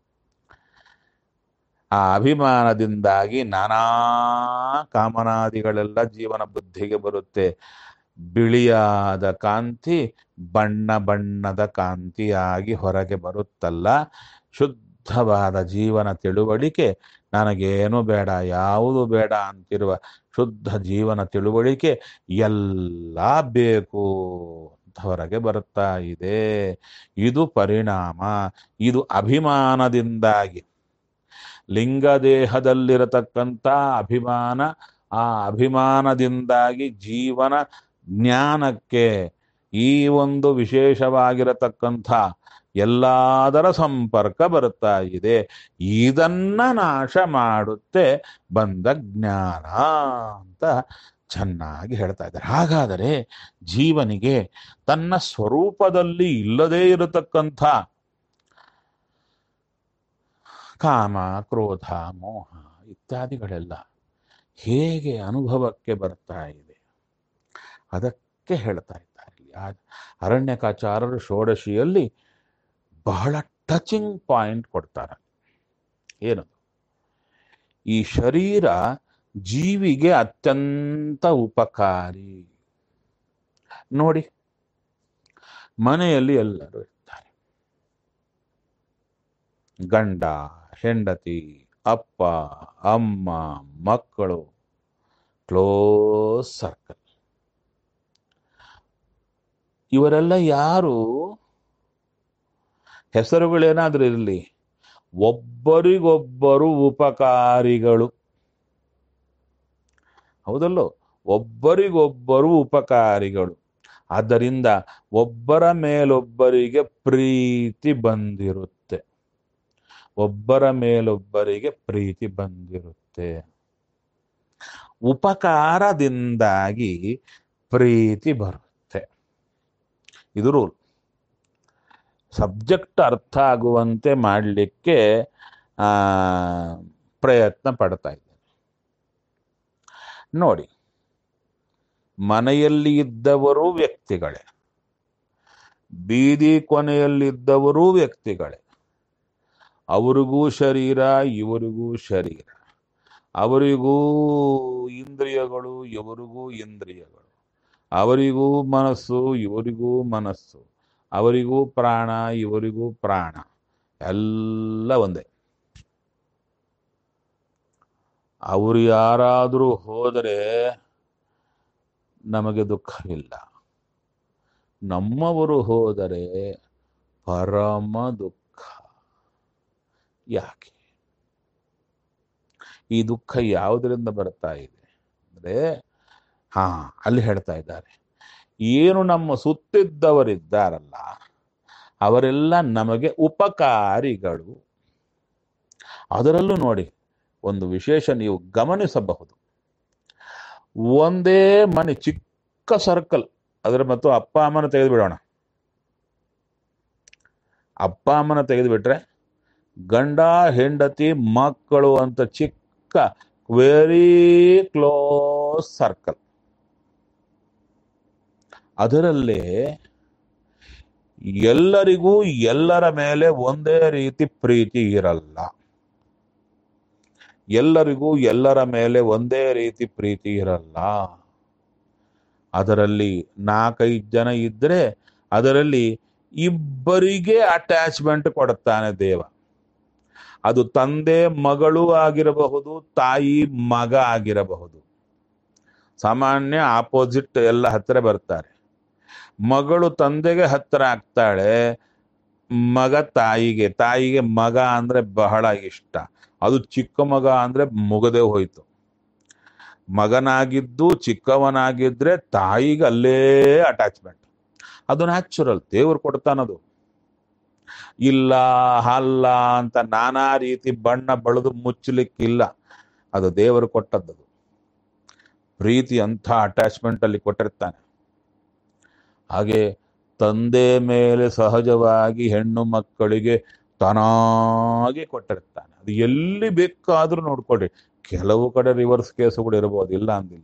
ಆ ಅಭಿಮಾನದಿಂದಾಗಿ ನಾನಾ ಕಾಮನಾದಿಗಳೆಲ್ಲ ಜೀವನ ಬುದ್ಧಿಗೆ ಬರುತ್ತೆ. ಬಿಳಿಯಾದ ಕಾಂತಿ ಬಣ್ಣ ಬಣ್ಣದ ಕಾಂತಿಯಾಗಿ ಹೊರಗೆ ಬರುತ್ತಲ್ಲ, ಶುದ್ಧವಾದ ಜೀವನ ತಿಳುವಳಿಕೆ, ನನಗೇನು ಬೇಡ ಯಾವುದು ಬೇಡ ಅಂತಿರುವ ಶುದ್ಧ ಜೀವನ ತಿಳುವಳಿಕೆ ಎಲ್ಲ ಬೇಕು ಅಂತ ಹೊರಗೆ ಬರುತ್ತಾ ಇದೆ. ಇದು ಪರಿಣಾಮ. ಇದು ಅಭಿಮಾನದಿಂದಾಗಿ, ಲಿಂಗದೇಹದಲ್ಲಿರತಕ್ಕಂಥ ಅಭಿಮಾನ, ಆ ಅಭಿಮಾನದಿಂದಾಗಿ ಜೀವನ ಜ್ಞಾನಕ್ಕೆ ಈ ಒಂದು ವಿಶೇಷವಾಗಿರತಕ್ಕಂಥ ಎಲ್ಲದರ ಸಂಪರ್ಕ ಬರುತ್ತಾ ಇದೆ. ಇದನ್ನ ನಾಶ ಮಾಡುತ್ತೆ ಬಂದ ಜ್ಞಾನ ಅಂತ ಚೆನ್ನಾಗಿ ಹೇಳ್ತಾ ಇದ್ದಾರೆ. ಹಾಗಾದರೆ ಜೀವನಿಗೆ ತನ್ನ ಸ್ವರೂಪದಲ್ಲಿ ಇಲ್ಲದೇ ಇರತಕ್ಕಂಥ ಕಾಮ, ಕ್ರೋಧ, ಮೋಹ ಇತ್ಯಾದಿಗಳೆಲ್ಲ ಹೇಗೆ ಅನುಭವಕ್ಕೆ ಬರ್ತಾ ಇದೆ ಅದಕ್ಕೆ ಹೇಳ್ತಾ ಇದ್ದಾರೆ. ಆ ಅರಣ್ಯಕಾಚಾರ್ಯರು ಷೋಡಶಿಯಲ್ಲಿ ಬಹಳ ಟಚಿಂಗ್ ಪಾಯಿಂಟ್ ಕೊಡ್ತಾರೆ. ಏನದು? ಈ ಶರೀರ ಜೀವಿಗೆ ಅತ್ಯಂತ ಉಪಕಾರಿ. ನೋಡಿ, ಮನೆಯಲ್ಲಿ ಎಲ್ಲರೂ ಇರ್ತಾರೆ, ಗಂಡ, ಹೆಂಡತಿ, ಅಪ್ಪ, ಅಮ್ಮ, ಮಕ್ಕಳು, ಕ್ಲೋಸ್ ಸರ್ಕಲ್. ಇವರೆಲ್ಲ ಯಾರು? ಹೆಸರುಗಳೇನಾದ್ರೂ ಇರಲಿ, ಒಬ್ಬರಿಗೊಬ್ಬರು ಉಪಕಾರಿಗಳು. ಹೌದಲ್ಲೋ? ಒಬ್ಬರಿಗೊಬ್ಬರು ಉಪಕಾರಿಗಳು. ಆದ್ದರಿಂದ ಒಬ್ಬರ ಮೇಲೊಬ್ಬರಿಗೆ ಪ್ರೀತಿ ಬಂದಿರುತ್ತೆ. ಒಬ್ಬರ ಮೇಲೊಬ್ಬರಿಗೆ ಪ್ರೀತಿ ಬಂದಿರುತ್ತೆ. ಉಪಕಾರದಿಂದಾಗಿ ಪ್ರೀತಿ ಬರುತ್ತೆ. ಇದು ರೂಲ್. ಸಬ್ಜೆಕ್ಟ್ ಅರ್ಥ ಆಗುವಂತೆ ಮಾಡಲಿಕ್ಕೆ ಆ ಪ್ರಯತ್ನ ಪಡ್ತಾ ಇದ್ದೇನೆ. ನೋಡಿ, ಮನೆಯಲ್ಲಿ ಇದ್ದವರು ವ್ಯಕ್ತಿಗಳೇ, ಬೀದಿ ಕೊನೆಯಲ್ಲಿದ್ದವರೂ ವ್ಯಕ್ತಿಗಳೇ. ಅವರಿಗೂ ಶರೀರ, ಇವರಿಗೂ ಶರೀರ. ಅವರಿಗೂ ಇಂದ್ರಿಯಗಳು, ಇವರಿಗೂ ಇಂದ್ರಿಯಗಳು. ಅವರಿಗೂ ಮನಸ್ಸು, ಇವರಿಗೂ ಮನಸ್ಸು. ಅವರಿಗೂ ಪ್ರಾಣ, ಇವರಿಗೂ ಪ್ರಾಣ. ಎಲ್ಲ ಒಂದೇ. ಅವರು ಯಾರಾದರೂ ಹೋದರೆ ನಮಗೆ ದುಃಖವಿಲ್ಲ. ನಮ್ಮವರು ಹೋದರೆ ಪರಮ ದುಃಖ. ಯಾಕೆ? ಈ ದುಃಖ ಯಾವುದರಿಂದ ಬರ್ತಾ ಇದೆ ಅಂದರೆ, ಹಾ ಅಲ್ಲಿ ಹೇಳ್ತಾ ಇದ್ದಾರೆ, ಏನು ನಮ್ಮ ಸುತ್ತಿದ್ದವರಿದ್ದಾರಲ್ಲ ಅವರೆಲ್ಲ ನಮಗೆ ಉಪಕಾರಿಗಳು. ಅದರಲ್ಲೂ ನೋಡಿ, ಒಂದು ವಿಶೇಷ ನೀವು ಗಮನಿಸಬಹುದು. ಒಂದೇ ಮನೆ, ಚಿಕ್ಕ ಸರ್ಕಲ್, ಅದರ ಮತ್ತು ಅಪ್ಪ ಅಮ್ಮನ ತೆಗೆದುಬಿಡೋಣ. ಅಪ್ಪ ಅಮ್ಮನ ತೆಗೆದುಬಿಟ್ರೆ ಗಂಡ ಹೆಂಡತಿ ಮಕ್ಕಳು ಅಂತ ಚಿಕ್ಕ ವೆರಿ ಕ್ಲೋಸ್ ಸರ್ಕಲ್. ಅದರಲ್ಲೇ ಎಲ್ಲರಿಗೂ ಎಲ್ಲರ ಮೇಲೆ ಒಂದೇ ರೀತಿ ಪ್ರೀತಿ ಇರಲ್ಲ. ಎಲ್ಲರಿಗೂ ಎಲ್ಲರ ಮೇಲೆ ಒಂದೇ ರೀತಿ ಪ್ರೀತಿ ಇರಲ್ಲ. ಅದರಲ್ಲಿ ನಾಲ್ಕೈದು ಜನ ಇದ್ರೆ ಅದರಲ್ಲಿ ಇಬ್ಬರಿಗೆ ಅಟ್ಯಾಚ್ಮೆಂಟ್ ಕೊಡುತ್ತಾನೆ ದೇವ. ಅದು ತಂದೆ ಮಗಳು ಆಗಿರಬಹುದು, ತಾಯಿ ಮಗ ಆಗಿರಬಹುದು. ಸಾಮಾನ್ಯ ಆಪೋಸಿಟ್ ಎಲ್ಲ ಹತ್ತಿರ ಬರ್ತಾರೆ. ಮಗಳು ತಂದೆಗೆ ಹತ್ತಿರ ಆಗ್ತಾಳೆ, ಮಗ ತಾಯಿಗೆ. ತಾಯಿಗೆ ಮಗ ಅಂದ್ರೆ ಬಹಳ ಇಷ್ಟ. ಅದು ಚಿಕ್ಕ ಮಗ ಅಂದ್ರೆ ಮುಗದೆ ಹೋಯ್ತು. ಮಗನಾಗಿದ್ದು ಚಿಕ್ಕವನಾಗಿದ್ರೆ ತಾಯಿಗೆ ಅಲ್ಲೇ ಅಟ್ಯಾಚ್ಮೆಂಟ್. ಅದು ನ್ಯಾಚುರಲ್, ದೇವರು ಕೊಡ್ತಾನದು. ಇಲ್ಲ ಅಲ್ಲ ಅಂತ ನಾನಾ ರೀತಿ ಬಣ್ಣ ಬಳಿದು ಮುಚ್ಚಲಿಕ್ಕಿಲ್ಲ. ಅದು ದೇವರು ಕೊಟ್ಟದ್ದು. ಪ್ರೀತಿ ಅಂತ ಅಟ್ಯಾಚ್ಮೆಂಟ್ ಅಲ್ಲಿ ಕೊಟ್ಟಿರ್ತಾನೆ. ಹಾಗೆ ತಂದೆ ಮೇಲೆ ಸಹಜವಾಗಿ ಹೆಣ್ಣು ಮಕ್ಕಳಿಗೆ ತಾನಾಗಿ ಕೊಟ್ಟಿರ್ತಾನೆ. ಅದು ಎಲ್ಲಿ ಬೇಕಾದ್ರೂ ನೋಡ್ಕೊಳ್ರಿ. ಕೆಲವು ಕಡೆ ರಿವರ್ಸ್ ಕೇಸುಗಳು ಇರಬಹುದು, ಇಲ್ಲ ಅಂದಿಲ್ಲ,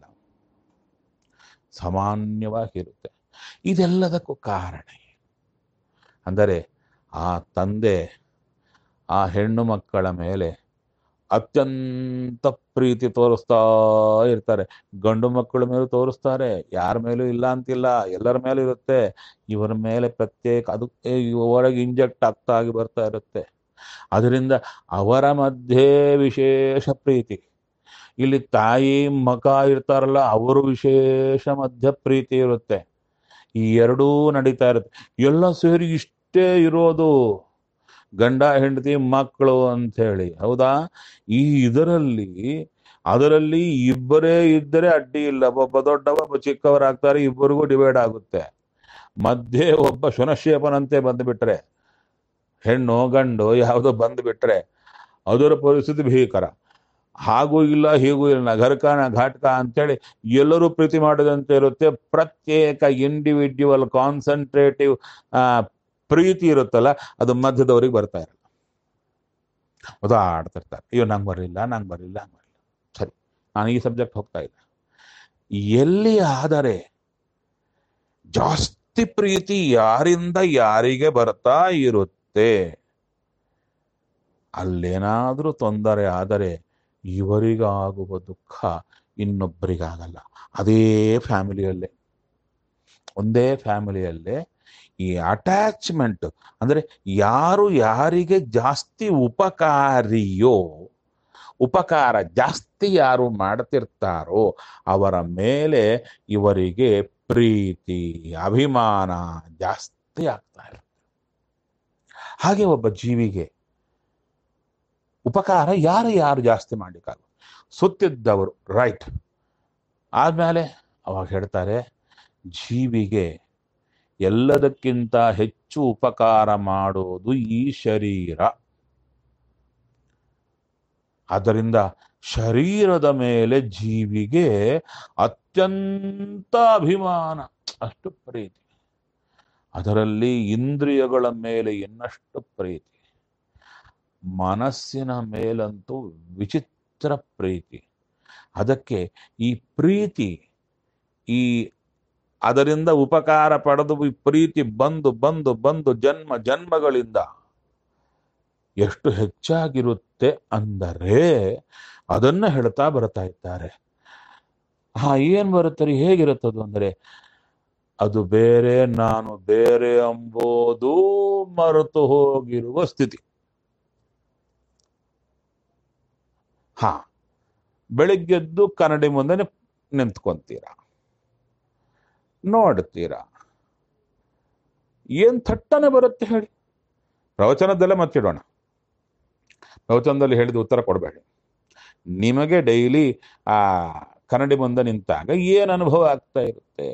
ಸಾಮಾನ್ಯವಾಗಿರುತ್ತೆ. ಇದೆಲ್ಲದಕ್ಕೂ ಕಾರಣ ಅಂದರೆ ಆ ತಂದೆ ಆ ಹೆಣ್ಣು ಮಕ್ಕಳ ಮೇಲೆ ಅತ್ಯಂತ ಪ್ರೀತಿ ತೋರಿಸ್ತಾ ಇರ್ತಾರೆ. ಗಂಡು ಮಕ್ಕಳ ಮೇಲೂ ತೋರಿಸ್ತಾರೆ, ಯಾರ ಮೇಲೂ ಇಲ್ಲ ಅಂತಿಲ್ಲ, ಎಲ್ಲರ ಮೇಲೂ ಇರುತ್ತೆ. ಇವರ ಮೇಲೆ ಪ್ರತ್ಯೇಕ ಅದು ಹೊರಗೆ ಇಂಜೆಕ್ಟ್ ಆಗ್ತಾ ಆಗಿ ಬರ್ತಾ ಇರುತ್ತೆ. ಅದರಿಂದ ಅವರ ಮಧ್ಯೆ ವಿಶೇಷ ಪ್ರೀತಿ. ಇಲ್ಲಿ ತಾಯಿ ಮಗ ಇರ್ತಾರಲ್ಲ, ಅವರು ವಿಶೇಷ ಮಧ್ಯ ಪ್ರೀತಿ ಇರುತ್ತೆ. ಈ ಎರಡೂ ನಡೀತಾ ಇರುತ್ತೆ. ಎಲ್ಲ ಸೇರಿ ಇಷ್ಟೇ ಇರೋದು ಗಂಡ ಹೆಂಡತಿ ಮಕ್ಕಳು ಅಂತ ಹೇಳಿ, ಹೌದಾ? ಈ ಇದರಲ್ಲಿ ಅದರಲ್ಲಿ ಇಬ್ಬರೇ ಇದ್ದರೆ ಅಡ್ಡಿ ಇಲ್ಲ. ಒಬ್ಬ ದೊಡ್ಡವ ಒಬ್ಬ ಚಿಕ್ಕವರಾಗ್ತಾರೆ, ಇಬ್ಬರಿಗೂ ಡಿವೈಡ್ ಆಗುತ್ತೆ. ಮಧ್ಯೆ ಒಬ್ಬ ಶುನಶೇಪನಂತೆ ಬಂದುಬಿಟ್ರೆ, ಹೆಣ್ಣು ಗಂಡು ಯಾವುದೋ ಬಂದುಬಿಟ್ರೆ ಅದರ ಪರಿಸ್ಥಿತಿ ಭೀಕರ. ಹಾಗೂ ಇಲ್ಲ ಹೀಗೂ ಇಲ್ಲ, ಘರ್ಕಾನ ಘಾಟ್ಕ ಅಂತೇಳಿ ಎಲ್ಲರೂ ಪ್ರೀತಿ ಮಾಡಿದಂತೆ ಇರುತ್ತೆ. ಪ್ರತ್ಯೇಕ ಇಂಡಿವಿಡ್ಯುವಲ್ ಕಾನ್ಸಂಟ್ರೇಟಿವ್ ಆ ಪ್ರೀತಿ ಇರುತ್ತಲ್ಲ, ಅದು ಮಧ್ಯದವರಿಗೆ ಬರ್ತಾ ಇರಲ್ಲ. ಉದಾಡ್ತಿರ್ತಾರೆ, ಅಯ್ಯೋ ನಂಗೆ ಬರಲಿಲ್ಲ, ನಂಗೆ ಬರಲಿಲ್ಲ, ಹಂಗೆ ಬರಲಿಲ್ಲ. ಸರಿ, ನಾನು ಈ ಸಬ್ಜೆಕ್ಟ್ ಹೋಗ್ತಾ ಇಲ್ಲ. ಎಲ್ಲಿ ಆದರೆ ಜಾಸ್ತಿ ಪ್ರೀತಿ ಯಾರಿಂದ ಯಾರಿಗೆ ಬರ್ತಾ ಇರುತ್ತೆ, ಅಲ್ಲೇನಾದ್ರೂ ತೊಂದರೆ ಆದರೆ ಇವರಿಗಾಗುವ ದುಃಖ ಇನ್ನೊಬ್ಬರಿಗಾಗಲ್ಲ. ಅದೇ ಫ್ಯಾಮಿಲಿಯಲ್ಲೇ, ಒಂದೇ ಫ್ಯಾಮಿಲಿಯಲ್ಲೇ ಈ ಅಟ್ಯಾಚ್ಮೆಂಟ್ ಅಂದ್ರೆ ಯಾರು ಯಾರಿಗೆ ಜಾಸ್ತಿ ಉಪಕಾರಿಯೋ, ಉಪಕಾರ ಜಾಸ್ತಿ ಯಾರು ಮಾಡ್ತಿರ್ತಾರೋ ಅವರ ಮೇಲೆ ಇವರಿಗೆ ಪ್ರೀತಿ ಅಭಿಮಾನ ಜಾಸ್ತಿ ಆಗ್ತಾ ಇರುತ್ತೆ. ಹಾಗೆ ಒಬ್ಬ ಜೀವಿಗೆ ಉಪಕಾರ ಯಾರು ಯಾರು ಜಾಸ್ತಿ ಮಾಡಲಿಕ್ಕಾಗ, ಸುತ್ತಿದ್ದವರು ರೈಟ್, ಆದ್ಮೇಲೆ ಅವಾಗ ಹೇಳ್ತಾರೆ ಜೀವಿಗೆ ಎಲ್ಲದಕ್ಕಿಂತ ಹೆಚ್ಚು ಉಪಕಾರ ಮಾಡೋದು ಈ ಶರೀರ. ಆದ್ದರಿಂದ ಶರೀರದ ಮೇಲೆ ಜೀವಿಗೆ ಅತ್ಯಂತ ಅಭಿಮಾನ, ಅಷ್ಟು ಪ್ರೀತಿ. ಅದರಲ್ಲಿ ಇಂದ್ರಿಯಗಳ ಮೇಲೆ ಇನ್ನಷ್ಟು ಪ್ರೀತಿ, ಮನಸ್ಸಿನ ಮೇಲಂತೂ ವಿಚಿತ್ರ ಪ್ರೀತಿ. ಅದಕ್ಕೆ ಈ ಪ್ರೀತಿ, ಈ ಅದರಿಂದ ಉಪಕಾರ ಪಡೆದು ಈ ಪ್ರೀತಿ ಬಂದು ಬಂದು ಬಂದು ಜನ್ಮ ಜನ್ಮಗಳಿಂದ ಎಷ್ಟು ಹೆಚ್ಚಾಗಿರುತ್ತೆ ಅಂದರೆ ಅದನ್ನ ಹೇಳ್ತಾ ಬರ್ತಾ ಇದ್ದಾರೆ. ಹಾ, ಏನ್ ಬರುತ್ತಾರೆ, ಹೇಗಿರುತ್ತದು ಅಂದರೆ ಅದು ಬೇರೆ ನಾನು ಬೇರೆ ಎಂಬುದು ಮರೆತು ಹೋಗಿರುವ ಸ್ಥಿತಿ. ಹಾ, ಬೆಳಿಗ್ಗೆದ್ದು ಕನ್ನಡಿ ಮುಂದೆ ನಿಂತ್ಕೊಂತೀರಾ, ನೋಡ್ತೀರಾ, ಏನ್ ಥಟ್ಟನೆ ಬರುತ್ತೆ ಹೇಳಿ? ಪ್ರವಚನದಲ್ಲೇ ಮತ್ತಿಡೋಣ, ಪ್ರವಚನದಲ್ಲಿ ಹೇಳಿದ ಉತ್ತರ ಕೊಡಬೇಡಿ. ನಿಮಗೆ ಡೈಲಿ ಆ ಕನ್ನಡಿ ಮುಂದೆ ನಿಂತಾಗ ಏನ್ ಅನುಭವ ಆಗ್ತಾ ಇರುತ್ತೆ?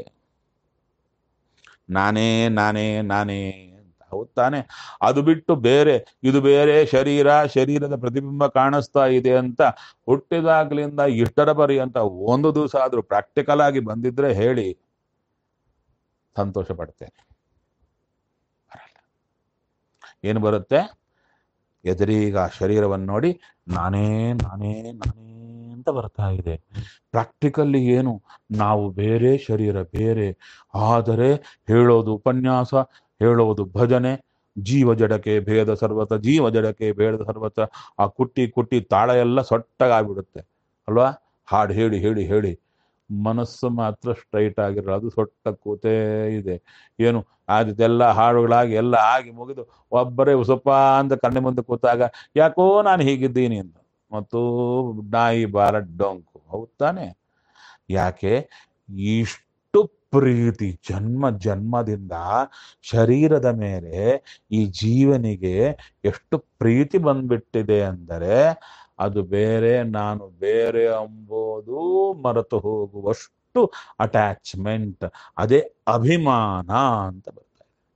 ನಾನೇ ನಾನೇ ನಾನೇ ಅಂತ. ಹೌದು ತಾನೆ? ಅದು ಬಿಟ್ಟು ಬೇರೆ, ಇದು ಬೇರೆ ಶರೀರ, ಶರೀರದ ಪ್ರತಿಬಿಂಬ ಕಾಣಿಸ್ತಾ ಇದೆ ಅಂತ ಹುಟ್ಟಿದಾಗ್ಲಿಂದ ಇಷ್ಟರ ಪರ್ಯಂತ ಒಂದು ದಿವಸ ಆದ್ರೂ ಪ್ರಾಕ್ಟಿಕಲ್ ಆಗಿ ಬಂದಿದ್ರೆ ಹೇಳಿ, ಸಂತೋಷ ಪಡ್ತೇನೆ. ಬರಲ್ಲ. ಏನು ಬರುತ್ತೆ? ಎದುರೀಗ ಶರೀರವನ್ನು ನೋಡಿ ನಾನೇ ನಾನೇ ನಾನೇ ಅಂತ ಬರ್ತಾ ಇದೆ. ಪ್ರಾಕ್ಟಿಕಲ್ಲಿ ಏನು? ನಾವು ಬೇರೆ, ಶರೀರ ಬೇರೆ. ಆದರೆ ಹೇಳೋದು ಉಪನ್ಯಾಸ, ಹೇಳೋದು ಭಜನೆ, ಜೀವ ಜಡಕ್ಕೆ ಭೇದ ಸರ್ವತ, ಜೀವ ಜಡಕ್ಕೆ ಭೇದ ಸರ್ವತ. ಆ ಕುಟ್ಟಿ ಕುಟ್ಟಿ ತಾಳ ಎಲ್ಲ ಸೊಟ್ಟಾಗ್ಬಿಡುತ್ತೆ ಅಲ್ವಾ? ಹಾಡು ಹೇಳಿ ಹೇಳಿ ಹೇಳಿ ಮನಸ್ಸು ಮಾತ್ರ ಸ್ಟ್ರೈಟ್ ಆಗಿರಲ್ಲ, ಅದು ಸೊಟ್ಟ ಕೂತೇ ಇದೆ. ಏನು ಅದೆಲ್ಲ ಹಾಡುಗಳಾಗಿ ಎಲ್ಲ ಆಗಿ ಮುಗಿದು ಒಬ್ಬರೇ ಉಸಪ ಅಂತ ಕಣ್ಣೆ ಮುಂದೆ ಕೂತಾಗ ಯಾಕೋ ನಾನು ಹೀಗಿದ್ದೀನಿ ಅಂತ ಮತ್ತು ನಾಯಿ ಬಾಲ ಡೊಂಕು. ಹೌದು ತಾನೆ? ಯಾಕೆ ಇಷ್ಟು ಪ್ರೀತಿ ಜನ್ಮ ಜನ್ಮದಿಂದ ಶರೀರದ ಮೇಲೆ ಈ ಜೀವನಿಗೆ ಎಷ್ಟು ಪ್ರೀತಿ ಬಂದ್ಬಿಟ್ಟಿದೆ ಅಂದರೆ ಅದು ಬೇರೆ ನಾನು ಬೇರೆ ಎಂಬುದು ಮರೆತು ಹೋಗುವಷ್ಟು ಅಟ್ಯಾಚ್ಮೆಂಟ್, ಅದೇ ಅಭಿಮಾನ ಅಂತ ಬರ್ತಾರೆ.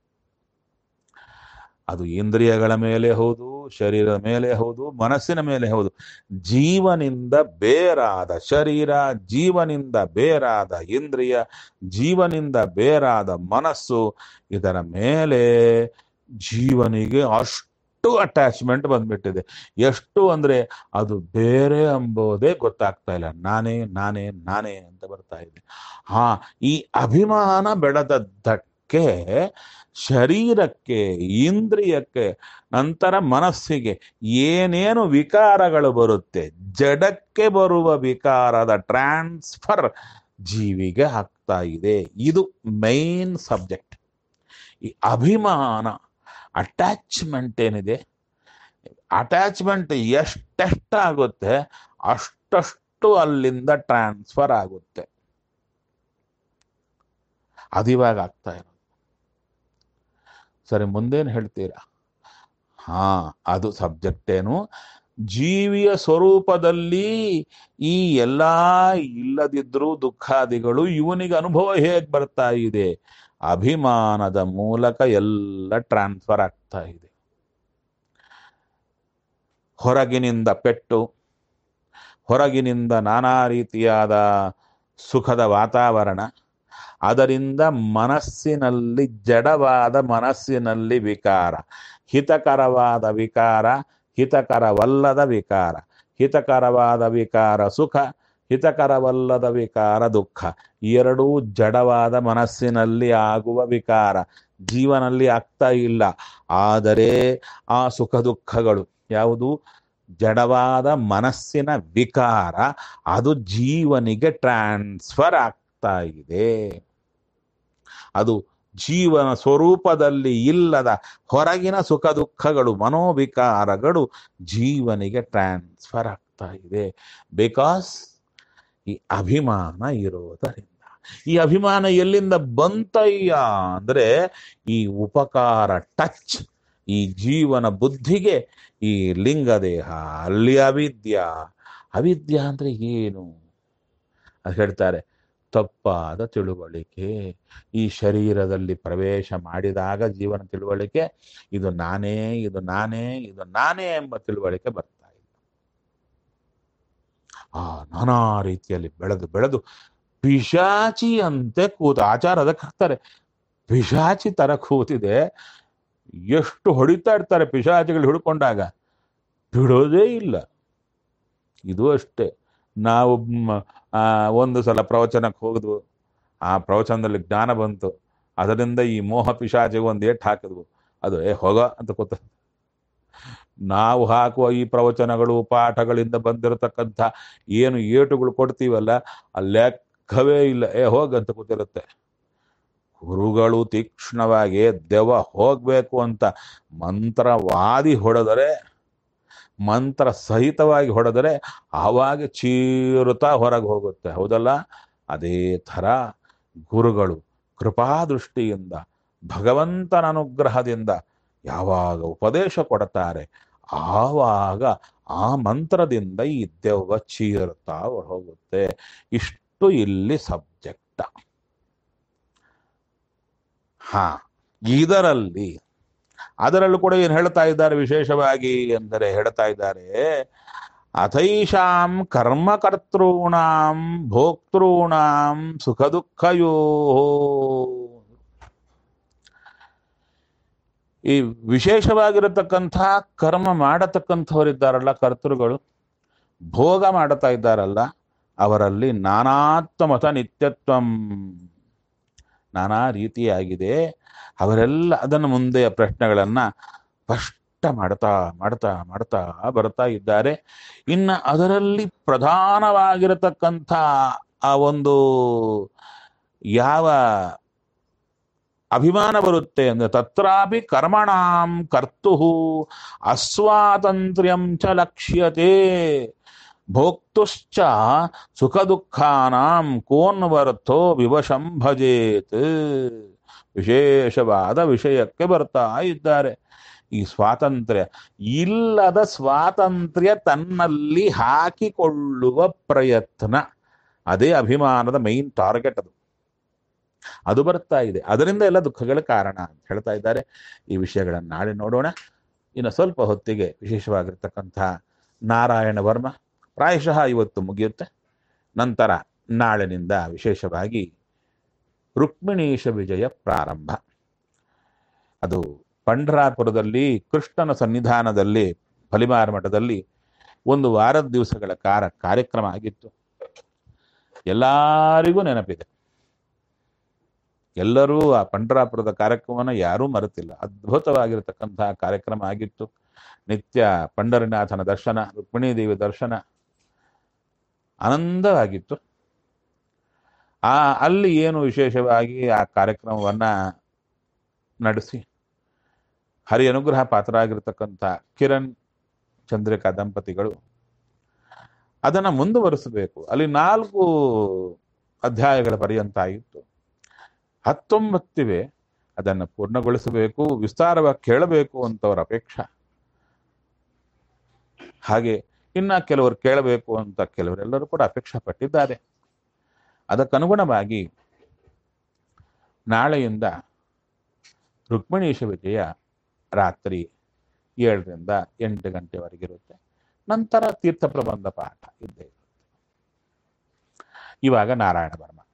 ಅದು ಇಂದ್ರಿಯಗಳ ಮೇಲೆ ಹೌದು, ಶರೀರದ ಮೇಲೆ ಹೌದು, ಮನಸ್ಸಿನ ಮೇಲೆ ಹೌದು. ಜೀವನಿಂದ ಬೇರಾದ ಶರೀರ, ಜೀವನಿಂದ ಬೇರಾದ ಇಂದ್ರಿಯ, ಜೀವನಿಂದ ಬೇರಾದ ಮನಸ್ಸು, ಇದರ ಮೇಲೆ ಜೀವನಿಗೆ ಅಷ್ಟು ಅಟ್ಯಾಚ್ಮೆಂಟ್ ಬಂದ್ಬಿಟ್ಟಿದೆ. ಎಷ್ಟು ಅಂದ್ರೆ ಅದು ಬೇರೆ ಎಂಬುದೇ ಗೊತ್ತಾಗ್ತಾ ಇಲ್ಲ. ನಾನೇ ನಾನೇ ನಾನೇ ಅಂತ ಬರ್ತಾ ಇದೆ. ಹಾ, ಈ ಅಭಿಮಾನ ಬೆಳೆದದ್ದಕ್ಕೆ ಶರೀರಕ್ಕೆ, ಇಂದ್ರಿಯಕ್ಕೆ, ನಂತರ ಮನಸ್ಸಿಗೆ ಏನೇನು ವಿಕಾರಗಳು ಬರುತ್ತೆ, ಜಡಕ್ಕೆ ಬರುವ ವಿಕಾರದ ಟ್ರಾನ್ಸ್ಫರ್ ಜೀವಿಗೆ ಆಗ್ತಾ ಇದೆ. ಇದು ಮೈನ್ ಸಬ್ಜೆಕ್ಟ್. ಈ ಅಭಿಮಾನ, ಅಟ್ಯಾಚ್ಮೆಂಟ್ ಏನಿದೆ, ಅಟ್ಯಾಚ್ಮೆಂಟ್ ಎಷ್ಟೆಷ್ಟಾಗುತ್ತೆ ಅಷ್ಟಷ್ಟು ಅಲ್ಲಿಂದ ಟ್ರಾನ್ಸ್ಫರ್ ಆಗುತ್ತೆ. ಅದಿವಾಗ ಆಗ್ತಾ ಇರೋದು. ಸರಿ, ಮುಂದೇನು ಹೇಳ್ತೀರಾ? ಹಾ, ಅದು ಸಬ್ಜೆಕ್ಟ್ ಏನು? ಜೀವಿಯ ಸ್ವರೂಪದಲ್ಲಿ ಈ ಎಲ್ಲ ಇಲ್ಲದಿದ್ರೂ ದುಃಖಾದಿಗಳು ಇವನಿಗೆ ಅನುಭವ ಹೇಗೆ ಬರ್ತಾ ಇದೆ? ಅಭಿಮಾನದ ಮೂಲಕ ಎಲ್ಲ ಟ್ರಾನ್ಸ್ಫರ್ ಆಗ್ತಾ ಇದೆ. ಹೊರಗಿನಿಂದ ಪೆಟ್ಟು, ಹೊರಗಿನಿಂದ ನಾನಾ ರೀತಿಯಾದ ಸುಖದ ವಾತಾವರಣ, ಅದರಿಂದ ಮನಸ್ಸಿನಲ್ಲಿ, ಜಡವಾದ ಮನಸ್ಸಿನಲ್ಲಿ ವಿಕಾರ, ಹಿತಕರವಾದ ವಿಕಾರ, ಹಿತಕರವಲ್ಲದ ವಿಕಾರ, ಹಿತಕರವಾದ ವಿಕಾರ ಸುಖ, ಹಿತಕರವಲ್ಲದ ವಿಕಾರ ದುಃಖ. ಎರಡೂ ಜಡವಾದ ಮನಸ್ಸಿನಲ್ಲಿ ಆಗುವ ವಿಕಾರ ಜೀವನಲ್ಲಿ ಆಗ್ತಾ ಇಲ್ಲ. ಆದರೆ ಆ ಸುಖ ದುಃಖಗಳು ಯಾವುದು? ಜಡವಾದ ಮನಸ್ಸಿನ ವಿಕಾರ, ಅದು ಜೀವನಿಗೆ ಟ್ರಾನ್ಸ್ಫರ್ ಆಗ್ತಾ ಇದೆ. ಅದು ಜೀವನ ಸ್ವರೂಪದಲ್ಲಿ ಇಲ್ಲದ ಹೊರಗಿನ ಸುಖ ದುಃಖಗಳು, ಮನೋವಿಕಾರಗಳು ಜೀವನಿಗೆ ಟ್ರಾನ್ಸ್ಫರ್ ಆಗ್ತಾ ಇದೆ. ಬಿಕಾಸ್ ಈ ಅಭಿಮಾನ ಇರೋದರಿಂದ. ಈ ಅಭಿಮಾನ ಎಲ್ಲಿಂದ ಬಂತಯ್ಯ ಅಂದ್ರೆ ಈ ಉಪಕಾರ ಟಚ್, ಈ ಜೀವನ ಬುದ್ಧಿಗೆ ಈ ಲಿಂಗದೇಹ, ಅಲ್ಲಿ ಅವಿದ್ಯ. ಅವಿದ್ಯ ಅಂದ್ರೆ ಏನು ಅದು ಹೇಳ್ತಾರೆ. ತಪ್ಪಾದ ತಿಳುವಳಿಕೆ. ಈ ಶರೀರದಲ್ಲಿ ಪ್ರವೇಶ ಮಾಡಿದಾಗ ಜೀವನ ತಿಳುವಳಿಕೆ ಇದು ನಾನೇ, ಇದು ನಾನೇ, ಇದು ನಾನೇ ಎಂಬ ತಿಳುವಳಿಕೆ ಬರ್ತಾ ಇದೆ. ಆ ನಾನಾ ರೀತಿಯಲ್ಲಿ ಬೆಳೆದು ಬೆಳೆದು ಪಿಶಾಚಿಯಂತೆ ಕೂತ ಆಚಾರ ಅದಕ್ಕೆ ಹಾಕ್ತಾರೆ, ಪಿಶಾಚಿ ತರ ಕೂತಿದೆ. ಎಷ್ಟು ಹೊಡಿತಾ ಇರ್ತಾರೆ ಪಿಶಾಚಿಗಳು ಹಿಡ್ಕೊಂಡಾಗ, ಬಿಡೋದೇ ಇಲ್ಲ. ಇದು ಅಷ್ಟೇ. ನಾವು ಮ್, ಆ, ಒಂದು ಸಲ ಪ್ರವಚನಕ್ಕೆ ಹೋಗಿದ್ವು, ಆ ಪ್ರವಚನದಲ್ಲಿ ಜ್ಞಾನ ಬಂತು, ಅದರಿಂದ ಈ ಮೋಹ ಪಿಶಾಚಿಗೆ ಒಂದು ಏಟ್ ಹಾಕಿದ್ವು, ಅದು ಏ ಹೋಗ ಅಂತ ಕೂತ. ನಾವು ಹಾಕುವ ಈ ಪ್ರವಚನಗಳು ಪಾಠಗಳಿಂದ ಬಂದಿರತಕ್ಕಂಥ ಏನು ಏಟುಗಳು ಕೊಡ್ತೀವಲ್ಲ, ಆ ಲೆಕ್ಕವೇ ಇಲ್ಲ, ಏ ಹೋಗ ಅಂತ ಕೂತಿರುತ್ತೆ. ಗುರುಗಳು ತೀಕ್ಷ್ಣವಾಗಿ ದೆವ್ವ ಹೋಗ್ಬೇಕು ಅಂತ ಮಂತ್ರವಾದಿ ಹೊಡೆದರೆ, ಮಂತ್ರ ಸಹಿತವಾಗಿ ಹೊಡೆದರೆ ಆವಾಗ ಚೀರುತ್ತಾ ಹೊರಗೆ ಹೋಗುತ್ತೆ. ಹೌದಲ್ಲ? ಅದೇ ಥರ ಗುರುಗಳು ಕೃಪಾದೃಷ್ಟಿಯಿಂದ ಭಗವಂತನ ಅನುಗ್ರಹದಿಂದ ಯಾವಾಗ ಉಪದೇಶ ಕೊಡ್ತಾರೆ ಆವಾಗ ಆ ಮಂತ್ರದಿಂದ ಈ ದೆವ್ವ ಚೀರುತ್ತಾ ಹೋಗುತ್ತೆ. ಇಷ್ಟು ಇಲ್ಲಿ ಸಬ್ಜೆಕ್ಟ್. ಹಾ, ಇದರಲ್ಲಿ ಅದರಲ್ಲೂ ಕೂಡ ಏನು ಹೇಳ್ತಾ ಇದ್ದಾರೆ ವಿಶೇಷವಾಗಿ ಅಂದರೆ, ಹೇಳ್ತಾ ಇದ್ದಾರೆ ಅಥೈಷಾಂ ಕರ್ಮಕರ್ತॄಣಾಂ ಭೋಕ್ತॄಣಾಂ ಸುಖ ದುಃಖಯೋ. ಈ ವಿಶೇಷವಾಗಿರತಕ್ಕಂಥ ಕರ್ಮ ಮಾಡತಕ್ಕಂಥವರಿದ್ದಾರಲ್ಲ, ಕರ್ತೃಗಳು, ಭೋಗ ಮಾಡುತ್ತಾ ಇದ್ದಾರಲ್ಲ, ಅವರಲ್ಲಿ ನಾನಾತ್ಮತ ನಿತ್ಯತ್ವಂ, ನಾನಾ ರೀತಿಯಾಗಿದೆ. ಅವರೆಲ್ಲ ಅದನ್ನು ಮುಂದೆ ಪ್ರಶ್ನೆಗಳನ್ನ ಸ್ಪಷ್ಟ ಮಾಡ್ತಾ ಮಾಡ್ತಾ ಮಾಡ್ತಾ ಬರ್ತಾ ಇದ್ದಾರೆ. ಇನ್ನು ಅದರಲ್ಲಿ ಪ್ರಧಾನವಾಗಿರತಕ್ಕಂಥ ಆ ಒಂದು ಯಾವ ಅಭಿಮಾನ ಬರುತ್ತೆ ಅಂದ್ರೆ, ತತ್ರಾಪಿ ಕರ್ಮಣಾಂ ಕರ್ತು ಅಸ್ವಾತಂತ್ರ್ಯಂ ಚ ಲಕ್ಷ್ಯತೆ ಭೋಕ್ತುಶ್ಚ ಸುಖ ದುಃಖಾನಾಂ ಕೋನ್ವರ್ಥೋ ವಿವಶಂ ಭಜೇತ್. ವಿಶೇಷವಾದ ವಿಷಯಕ್ಕೆ ಬರ್ತಾ ಇದ್ದಾರೆ. ಈ ಸ್ವಾತಂತ್ರ್ಯ ಇಲ್ಲದ ಸ್ವಾತಂತ್ರ್ಯ ತನ್ನಲ್ಲಿ ಹಾಕಿಕೊಳ್ಳುವ ಪ್ರಯತ್ನ, ಅದೇ ಅಭಿಮಾನದ ಮೈನ್ ಟಾರ್ಗೆಟ್. ಅದು ಅದು ಬರ್ತಾ ಇದೆ. ಅದರಿಂದ ಎಲ್ಲ ದುಃಖಗಳ ಕಾರಣ ಅಂತ ಹೇಳ್ತಾ ಇದ್ದಾರೆ. ಈ ವಿಷಯಗಳನ್ನು ನಾಳೆ ನೋಡೋಣ. ಇನ್ನು ಸ್ವಲ್ಪ ಹೊತ್ತಿಗೆ ವಿಶೇಷವಾಗಿರ್ತಕ್ಕಂಥ ನಾರಾಯಣ ವರ್ಮ ಪ್ರಾಯಶಃ ಇವತ್ತು ಮುಗಿಯುತ್ತೆ. ನಂತರ ನಾಳಿನಿಂದ ವಿಶೇಷವಾಗಿ ರುಕ್ಮಿಣೀಶ ವಿಜಯ ಪ್ರಾರಂಭ. ಅದು ಪಂಢರಾಪುರದಲ್ಲಿ ಕೃಷ್ಣನ ಸನ್ನಿಧಾನದಲ್ಲಿ ಫಲಿಮಾರ್ ಮಠದಲ್ಲಿ ಒಂದು ವಾರದ ದಿವಸಗಳ ಕಾರ ಕಾರ್ಯಕ್ರಮ ಆಗಿತ್ತು. ಎಲ್ಲರಿಗೂ ನೆನಪಿದೆ. ಎಲ್ಲರೂ ಆ ಪಂಢರಾಪುರದ ಕಾರ್ಯಕ್ರಮವನ್ನು ಯಾರೂ ಮರೆತಿಲ್ಲ. ಅದ್ಭುತವಾಗಿರತಕ್ಕಂತಹ ಕಾರ್ಯಕ್ರಮ ಆಗಿತ್ತು. ನಿತ್ಯ ಪಂಢರಿನಾಥನ ದರ್ಶನ, ರುಕ್ಮಿಣೀ ದೇವಿ ದರ್ಶನ ಆನಂದವಾಗಿತ್ತು. ಆ ಅಲ್ಲಿ ಏನು ವಿಶೇಷವಾಗಿ ಆ ಕಾರ್ಯಕ್ರಮವನ್ನ ನಡೆಸಿ ಹರಿ ಅನುಗ್ರಹ ಪಾತ್ರರಾಗಿರ್ತಕ್ಕಂಥ ಕಿರಣ್ ಚಂದ್ರಿಕಾ ದಂಪತಿಗಳು ಅದನ್ನು ಮುಂದುವರಿಸಬೇಕು. ಅಲ್ಲಿ ನಾಲ್ಕು ಅಧ್ಯಾಯಗಳ ಪರ್ಯಂತ ಆಗಿತ್ತು. ಹತ್ತೊಂಬತ್ತಿವೆ. ಅದನ್ನು ಪೂರ್ಣಗೊಳಿಸಬೇಕು, ವಿಸ್ತಾರವಾಗಿ ಕೇಳಬೇಕು ಅಂತವರ ಅಪೇಕ್ಷೆ. ಹಾಗೆ ಇನ್ನ ಕೆಲವರು ಕೇಳಬೇಕು ಅಂತ ಕೆಲವರೆಲ್ಲರೂ ಕೂಡ ಅಪೇಕ್ಷೆ ಪಟ್ಟಿದ್ದಾರೆ. ಅದಕ್ಕನುಗುಣವಾಗಿ ನಾಳೆಯಿಂದ ರುಕ್ಮಿಣೀಶ ವಿಜಯ ರಾತ್ರಿ ಏಳರಿಂದ ಎಂಟು ಗಂಟೆವರೆಗಿರುತ್ತೆ. ನಂತರ ತೀರ್ಥ ಪ್ರಬಂಧ ಪಾಠ ಇದ್ದೇ ಇರುತ್ತೆ. ಇವಾಗ ನಾರಾಯಣ ವರ್ಮ